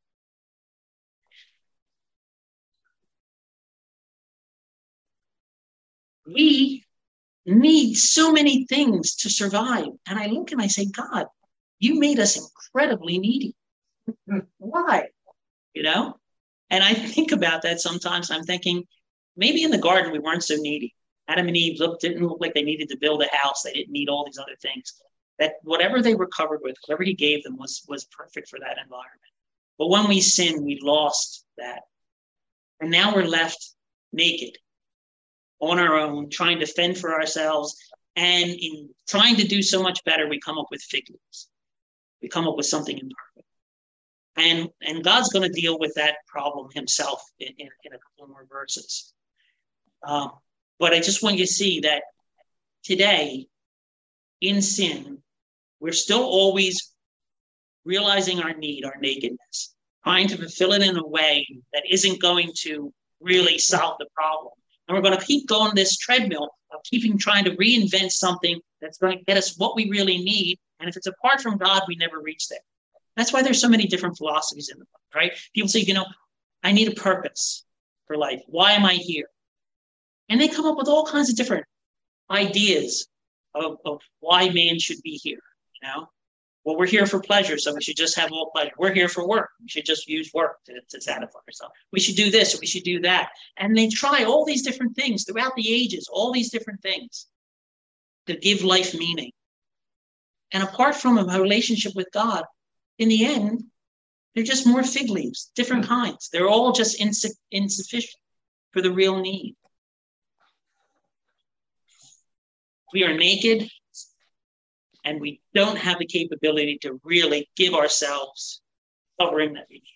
We need so many things to survive. And I look and I say, God, you made us incredibly needy. Why? You know? And I think about that sometimes. I'm thinking, maybe in the garden we weren't so needy. Adam and Eve looked, didn't look like they needed to build a house. They didn't need all these other things. That whatever they were covered with, whatever he gave them was, was perfect for that environment. But when we sinned, we lost that. And now we're left naked on our own, trying to fend for ourselves. And in trying to do so much better, we come up with fig leaves. We come up with something imperfect. And, and God's going to deal with that problem himself in, in, in a couple more verses. Um, but I just want you to see that today, in sin, we're still always realizing our need, our nakedness, trying to fulfill it in a way that isn't going to really solve the problem. And we're going to keep going this treadmill of keeping trying to reinvent something that's going to get us what we really need. And if it's apart from God, we never reach there. That's why there's so many different philosophies in the book, right? People say, you know, I need a purpose for life. Why am I here? And they come up with all kinds of different ideas of, of why man should be here, you know? Well, we're here for pleasure, so we should just have all pleasure. We're here for work. We should just use work to, to satisfy ourselves. We should do this, or we should do that. And they try all these different things throughout the ages, all these different things to give life meaning. And apart from a relationship with God, in the end, they're just more fig leaves, different kinds. They're all just insu- insufficient for the real need. We are naked, and we don't have the capability to really give ourselves covering that we need.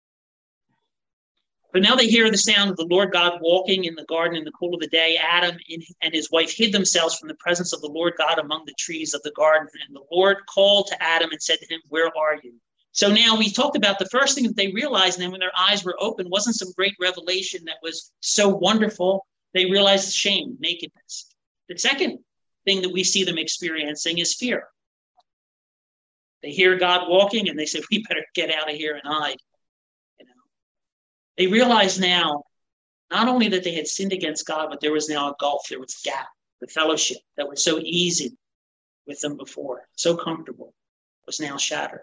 But now they hear the sound of the Lord God walking in the garden in the cool of the day. Adam and his wife hid themselves from the presence of the Lord God among the trees of the garden. And the Lord called to Adam and said to him, "Where are you?" So now we talked about the first thing that they realized, and then when their eyes were open, wasn't some great revelation that was so wonderful. They realized shame, nakedness. The second thing that we see them experiencing is fear. They hear God walking and they say, we better get out of here and hide. You know, they realize now not only that they had sinned against God, but there was now a gulf, there was a gap. The fellowship that was so easy with them before, so comfortable, was now shattered.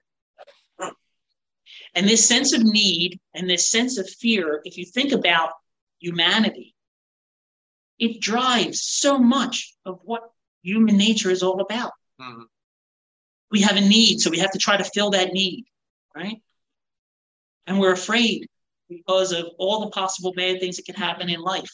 And this sense of need and this sense of fear, if you think about humanity, it drives so much of what human nature is all about. Mm-hmm. We have a need, so we have to try to fill that need, right? And we're afraid because of all the possible bad things that can happen in life.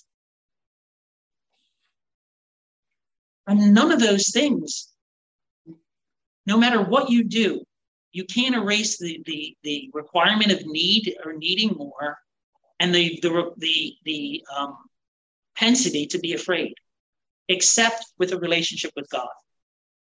And none of those things, no matter what you do, you can't erase the, the, the requirement of need or needing more and the, the, the, the um, propensity to be afraid, except with a relationship with God.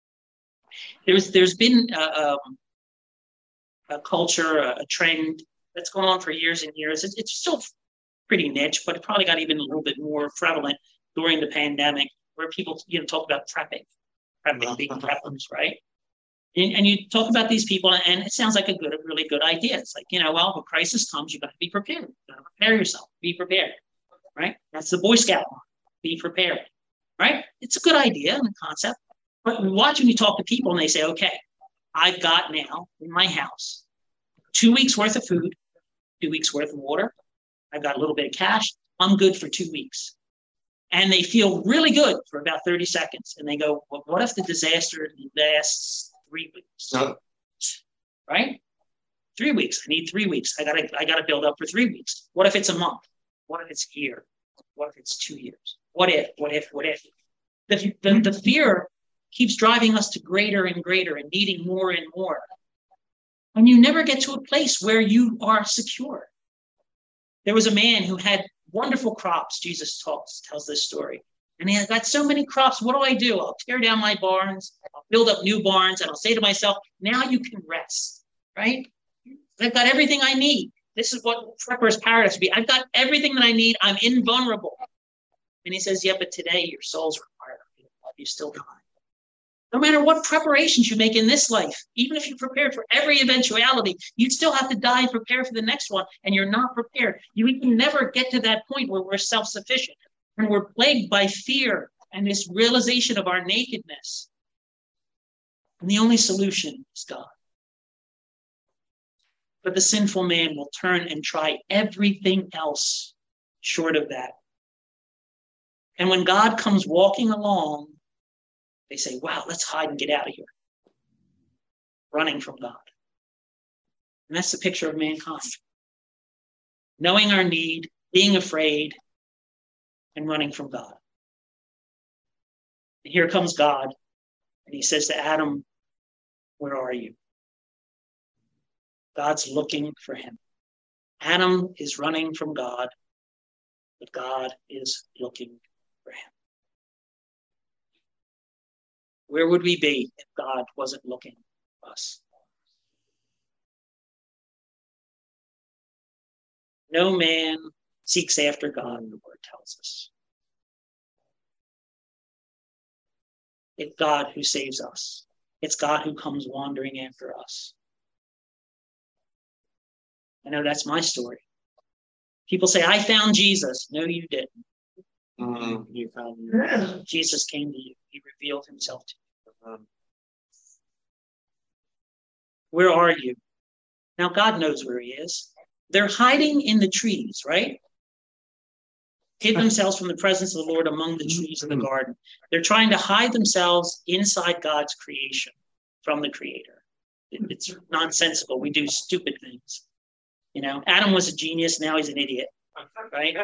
There's, there's been a, um, a culture, a, a trend that's gone on for years and years. It's, it's still pretty niche, but it probably got even a little bit more prevalent during the pandemic, where people, you know, talk about prepping, prepping, being preppers, right? And, and you talk about these people, and it sounds like a good, a really good idea. It's like, you know, well, when crisis comes, you got to be prepared. You got to prepare yourself. Be prepared, right? That's the Boy Scout line. Be prepared, right? It's a good idea and a concept. But watch when you talk to people, and they say, okay, I've got now in my house two weeks worth of food, two weeks worth of water. I've got a little bit of cash. I'm good for two weeks. And they feel really good for about thirty seconds. And they go, well, what if the disaster lasts three weeks? No. Right? Three weeks. I need three weeks. I gotta, I gotta build up for three weeks. What if it's a month? What if it's a year? What if it's two years? What if, what if, what if? The, the, the fear keeps driving us to greater and greater and needing more and more. And you never get to a place where you are secure. There was a man who had wonderful crops. Jesus talks, tells this story. And he had got so many crops. What do I do? I'll tear down my barns. I'll build up new barns. And I'll say to myself, now you can rest, right? I've got everything I need. This is what prepper's paradise would be. I've got everything that I need. I'm invulnerable. And he says, yeah, but today your soul's required of you. You still die. No matter what preparations you make in this life, even if you're prepared for every eventuality, you still have to die and prepare for the next one, and you're not prepared. You can never get to that point where we're self-sufficient, and we're plagued by fear and this realization of our nakedness. And the only solution is God. But the sinful man will turn and try everything else short of that. And when God comes walking along, they say, wow, let's hide and get out of here. Running from God. And that's the picture of mankind. Knowing our need, being afraid, and running from God. And here comes God, and he says to Adam, where are you? God's looking for him. Adam is running from God, but God is looking for him. Where would we be if God wasn't looking for us? No man seeks after God, the word tells us. It's God who saves us. It's God who comes wandering after us. I know that's my story. People say, I found Jesus. No, you didn't. Mm-hmm. You found you. Jesus came to you. He revealed himself to you. Um, where are you? Now, God knows where he is. They're hiding in the trees, right? Hid themselves from the presence of the Lord among the trees of the garden. They're trying to hide themselves inside God's creation from the Creator. It, it's nonsensical. We do stupid things. You know, Adam was a genius. Now he's an idiot, right?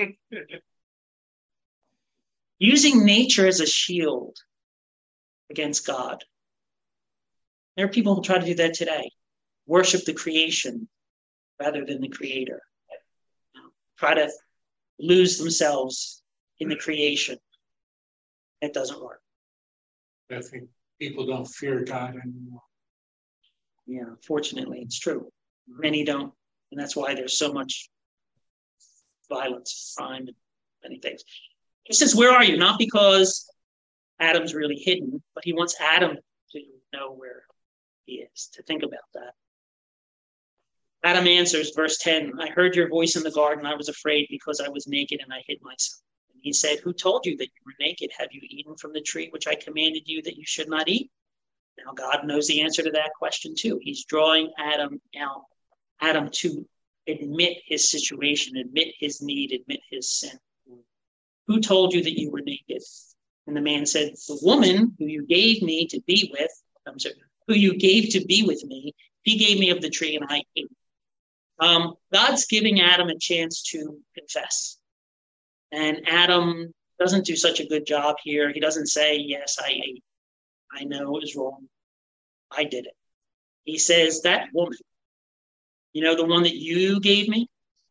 Using nature as a shield against God. There are people who try to do that today. Worship the creation rather than the Creator. You know, try to lose themselves in the creation. It doesn't work. I think people don't fear God anymore. Yeah, fortunately, it's true. Many don't. And that's why there's so much violence, crime, and many things. He says, where are you? Not because Adam's really hidden, but he wants Adam to know where he is, to think about that. Adam answers, verse ten, I heard your voice in the garden. I was afraid because I was naked and I hid myself. And he said, who told you that you were naked? Have you eaten from the tree which I commanded you that you should not eat? Now God knows the answer to that question too. He's drawing Adam out, Adam to admit his situation, admit his need, admit his sin. Who told you that you were naked? And the man said, the woman who you gave me to be with, I'm sorry, who you gave to be with me, he gave me of the tree and I ate. Um, God's giving Adam a chance to confess. And Adam doesn't do such a good job here. He doesn't say, yes, I ate. I know it was wrong. I did it. He says, that woman, you know, the one that you gave me,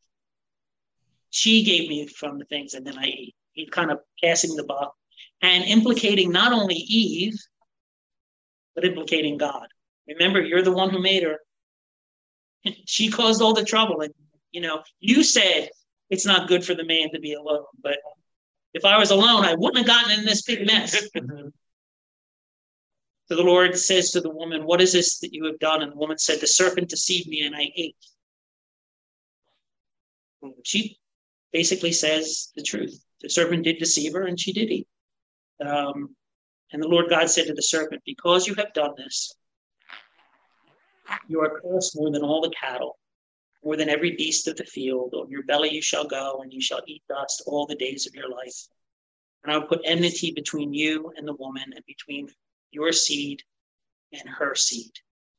she gave me from the things and then I ate. He's kind of passing the buck and implicating not only Eve, but implicating God. Remember, you're the one who made her. She caused all the trouble. And, you know, you said it's not good for the man to be alone. But if I was alone, I wouldn't have gotten in this big mess. So the Lord says to the woman, what is this that you have done? And the woman said, the serpent deceived me and I ate. She basically says the truth. The serpent did deceive her and she did eat. Um, and the Lord God said to the serpent, because you have done this, you are cursed more than all the cattle, more than every beast of the field. On your belly you shall go, and you shall eat dust all the days of your life. And I will put enmity between you and the woman, and between your seed and her seed.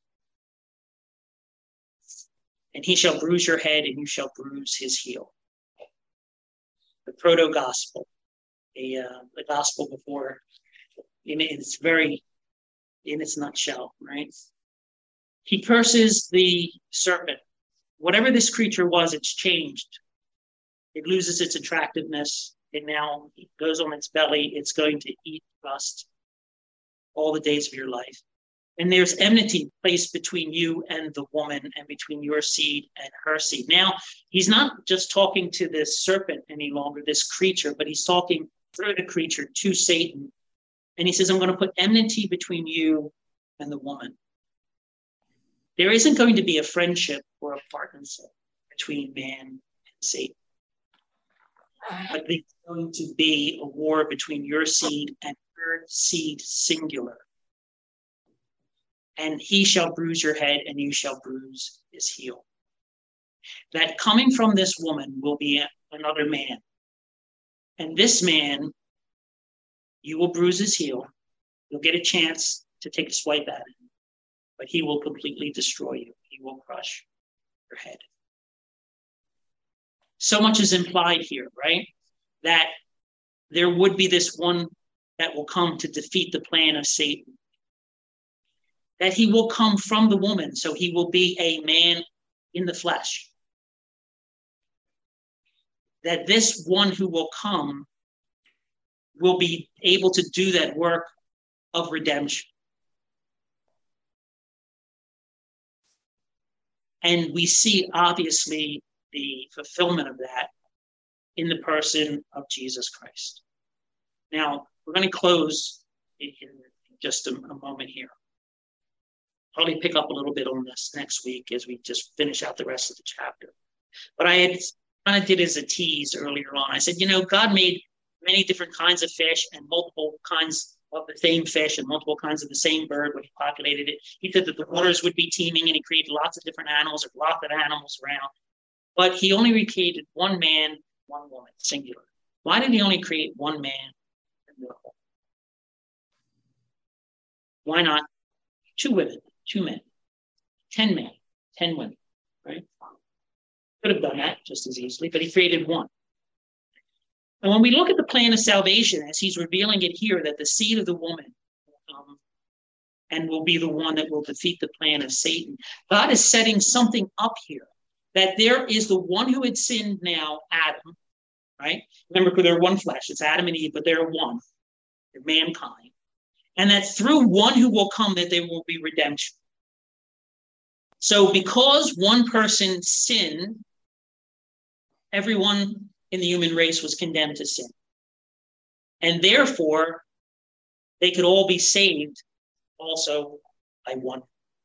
And he shall bruise your head, and you shall bruise his heel. The proto-gospel, the, uh, the gospel before, in its very, in its nutshell, right? He curses the serpent. Whatever this creature was, it's changed. It loses its attractiveness. It now goes on its belly. It's going to eat dust all the days of your life. And there's enmity placed between you and the woman, and between your seed and her seed. Now, he's not just talking to this serpent any longer, this creature, but he's talking through the creature to Satan. And he says, I'm going to put enmity between you and the woman. There isn't going to be a friendship or a partnership between man and Satan. But there's going to be a war between your seed and her seed, singular. And he shall bruise your head, and you shall bruise his heel. That coming from this woman will be another man. And this man, you will bruise his heel. You'll get a chance to take a swipe at him. But he will completely destroy you. He will crush your head. So much is implied here, right? That there would be this one that will come to defeat the plan of Satan. That he will come from the woman, so he will be a man in the flesh. That this one who will come will be able to do that work of redemption. And we see, obviously, the fulfillment of that in the person of Jesus Christ. Now, we're going to close in just a, a moment here. Probably pick up a little bit on this next week as we just finish out the rest of the chapter. But I had kind of did as a tease earlier on. I said, you know, God made many different kinds of fish and multiple kinds of the same fish and multiple kinds of the same bird when he populated it. He said that the waters would be teeming, and he created lots of different animals or lots of animals around. But he only recreated one man, one woman, singular. Why did he only create one man and one woman? Why not two women, two men, ten men, ten women, right? Could have done that just as easily, but he created one. And when we look at the plan of salvation, as he's revealing it here, that the seed of the woman will come and will be the one that will defeat the plan of Satan, God is setting something up here, that there is the one who had sinned now, Adam, right? Remember, they're one flesh. It's Adam and Eve, but they're one. They're mankind. And that through one who will come, that there will be redemption. So because one person sinned, everyone in the human race was condemned to sin. And therefore, they could all be saved also by one.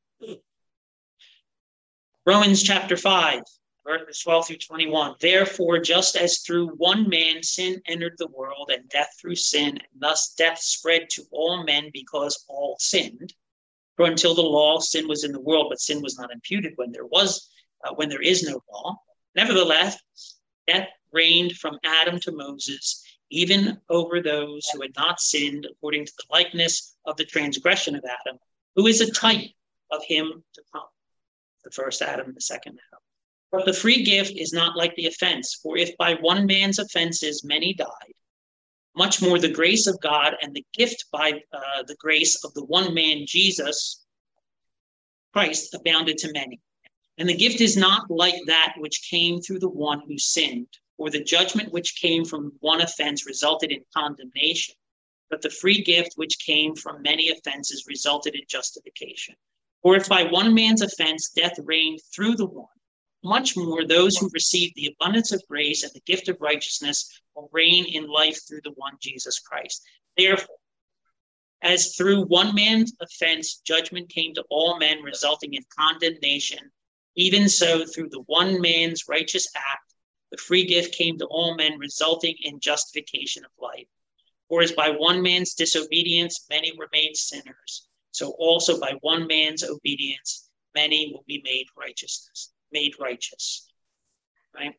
Romans chapter five, verses twelve through twenty-one. Therefore, just as through one man sin entered the world, and death through sin, and thus death spread to all men because all sinned. For until the law, sin was in the world, but sin was not imputed when there was, uh, when there is no law. Nevertheless, death reigned from Adam to Moses, even over those who had not sinned, according to the likeness of the transgression of Adam, who is a type of him to come. The first Adam, the second Adam. But the free gift is not like the offense, for if by one man's offenses many died, much more the grace of God and the gift by uh, the grace of the one man, Jesus Christ, abounded to many. And the gift is not like that which came through the one who sinned, for the judgment which came from one offense resulted in condemnation, but the free gift which came from many offenses resulted in justification. For if by one man's offense death reigned through the one, much more those who receive the abundance of grace and the gift of righteousness will reign in life through the one Jesus Christ. Therefore, as through one man's offense judgment came to all men, resulting in condemnation, even so through the one man's righteous act, the free gift came to all men, resulting in justification of life. For as by one man's disobedience many were made sinners, so also by one man's obedience many will be made righteousness, made righteous. Right?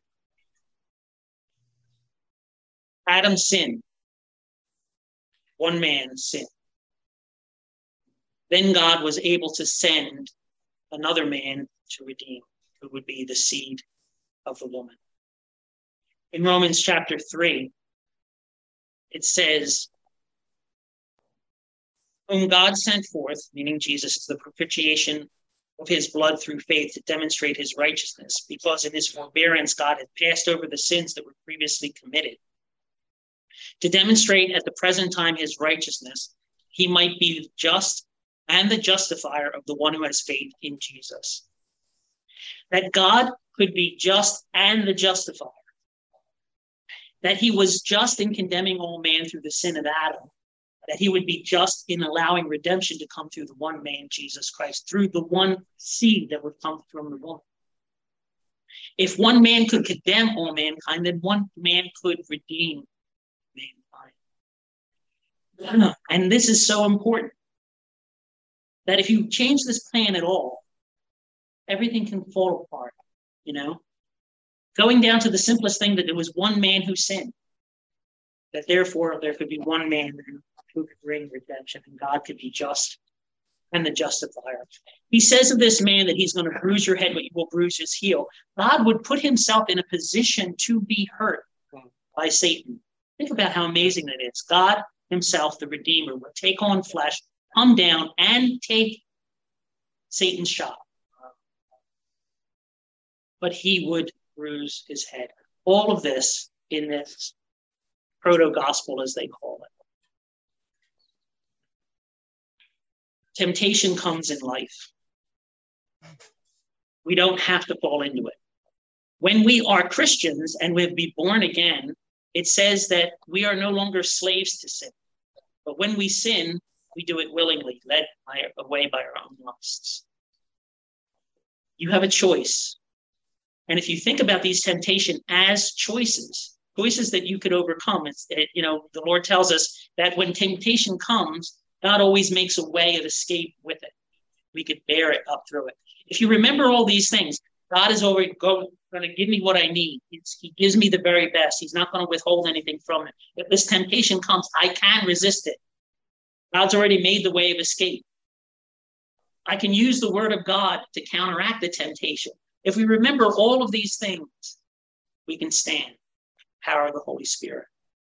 Adam sinned. One man sinned. Then God was able to send another man to redeem, who would be the seed of the woman. In Romans chapter three, it says, whom God sent forth, meaning Jesus, is the propitiation of his blood through faith to demonstrate his righteousness, because in his forbearance God had passed over the sins that were previously committed. To demonstrate at the present time his righteousness, he might be just and the justifier of the one who has faith in Jesus. That God could be just and the justifier. That he was just in condemning all man through the sin of Adam. That he would be just in allowing redemption to come through the one man, Jesus Christ, through the one seed that would come from the woman. If one man could condemn all mankind, then one man could redeem mankind. And this is so important, that if you change this plan at all, everything can fall apart, you know? Going down to the simplest thing, that there was one man who sinned, that therefore there could be one man who could bring redemption, and God could be just and the justifier. He says of this man that he's going to bruise your head, but you will bruise his heel. God would put himself in a position to be hurt by Satan. Think about how amazing that is. God himself, the Redeemer, would take on flesh, come down and take Satan's shot. But he would bruise his head. All of this in this proto-gospel, as they call it. Temptation comes in life. We don't have to fall into it. When we are Christians and we've been born again, it says that we are no longer slaves to sin. But when we sin, we do it willingly, led by, away by our own lusts. You have a choice. And if you think about these temptations as choices, choices that you could overcome, it's, it, you know, the Lord tells us that when temptation comes, God always makes a way of escape with it. We could bear it up through it. If you remember all these things, God is already going to give me what I need. It's, he gives me the very best. He's not going to withhold anything from it. If this temptation comes, I can resist it. God's already made the way of escape. I can use the word of God to counteract the temptation. If we remember all of these things, we can stand. Power of the Holy Spirit.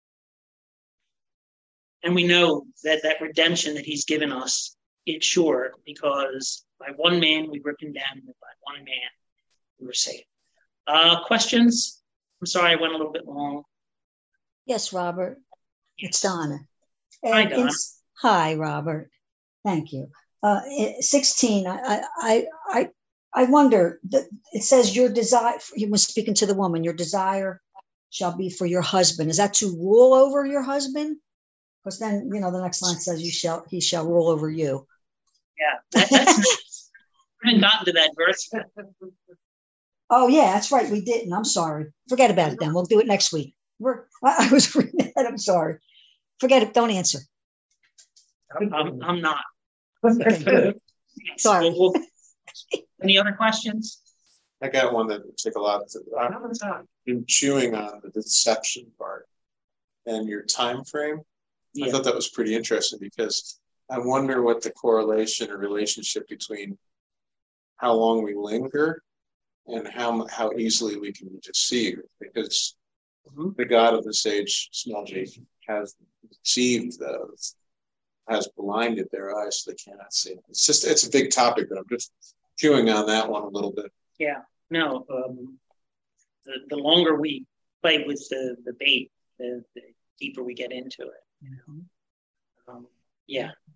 And we know that that redemption that he's given us is sure, because by one man we were condemned, and by one man we were saved. Uh, questions? I'm sorry I went a little bit long. Yes, Robert. Yes. It's Donna. Hi, And Donna. it's- Hi, Robert. Thank you. Uh, sixteen, I, I, I, I wonder, that it says your desire, he was speaking to the woman, your desire shall be for your husband. Is that to rule over your husband? Because then, you know, the next line says, "You shall, he shall rule over you." Yeah, that, that's nice. We haven't gotten to that verse. Oh yeah, that's right. We didn't. I'm sorry. Forget about it then. We'll do it next week. We're, I, I was reading that. I'm sorry. Forget it. Don't answer. I'm, I'm not. Okay, good. Sorry. We'll- we'll- any other questions? I got one that would take a lot of, I've been chewing on the deception part and your time frame. I Yeah. thought that was pretty interesting, because I wonder what the correlation or relationship between how long we linger and how how easily we can be deceived, because Mhm. the God of this age, small g, has deceived those, has blinded their eyes so they cannot see. It's just, it's a big topic, but I'm just chewing on that one a little bit. Yeah, no, um, the, the longer we play with the, the bait, the, the deeper we get into it. You know? um, yeah,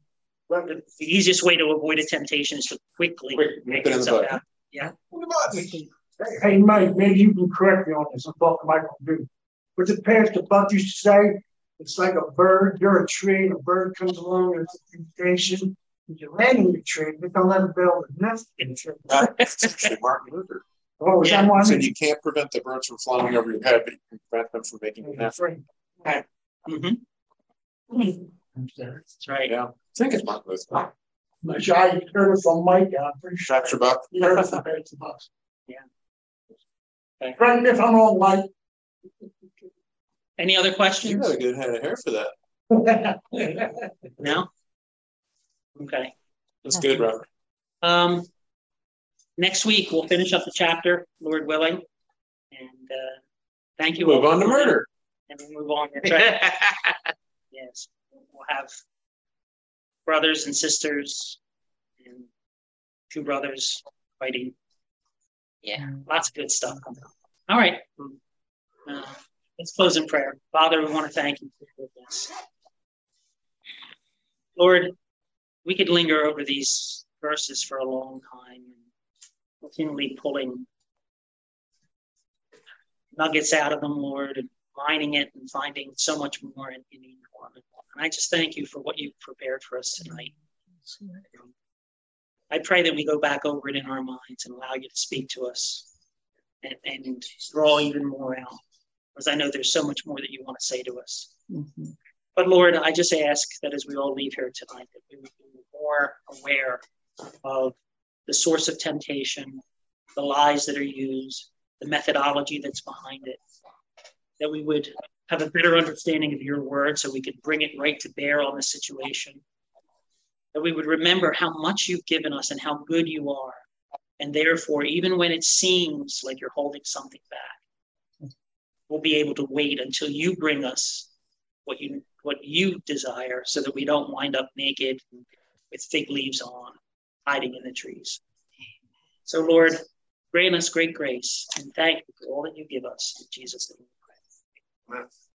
Well, the easiest way to avoid a temptation is to quickly Quick, make nip it in the yourself bud. out. Yeah. Hey, Mike, maybe you can correct me on this. I'm talking Michael Duke. But the Pastor Buck used to say, it's like a bird. You're a tree, and a bird comes along and it's a temptation. You land in the tree, but don't let it build a nest in the tree. That's actually Martin Luther. Oh, is Yeah. that one? He said you can't prevent the birds from flying over your head, but you can prevent them from making a nest. Mm-hmm. That's right. Yeah, I think it's Martin Luther. I'm sure I heard it from Mike. I'm pretty sure. Pastor Buck. You heard it from Pastor Buck. Yeah. Okay. Correct me if I'm wrong, Mike. Any other You questions? got a good head of hair for that. No? Okay. That's good, Robert. Um, next week, we'll finish up the chapter, Lord willing. And uh, thank you. Move all on to for that. murder. And we'll move on. That's right. Yes. We'll have brothers and sisters and two brothers fighting. Yeah, lots of good stuff coming up. All right. Uh, let's close in prayer. Father, we want to thank you for your goodness. Lord, we could linger over these verses for a long time, continually pulling nuggets out of them, Lord, and mining it and finding so much more in, in each one. And I just thank you for what you've prepared for us tonight. I pray that we go back over it in our minds and allow you to speak to us and, and draw even more out, because I know there's so much more that you want to say to us. Mm-hmm. But Lord, I just ask that as we all leave here tonight, that we would be more aware of the source of temptation, the lies that are used, the methodology that's behind it, that we would have a better understanding of your word so we could bring it right to bear on the situation, that we would remember how much you've given us and how good you are. And therefore, even when it seems like you're holding something back, we'll be able to wait until you bring us what you what you desire, so that we don't wind up naked with fig leaves on, hiding in the trees. So Lord, grant us great grace and thank you for all that you give us. In Jesus' name we pray. Amen.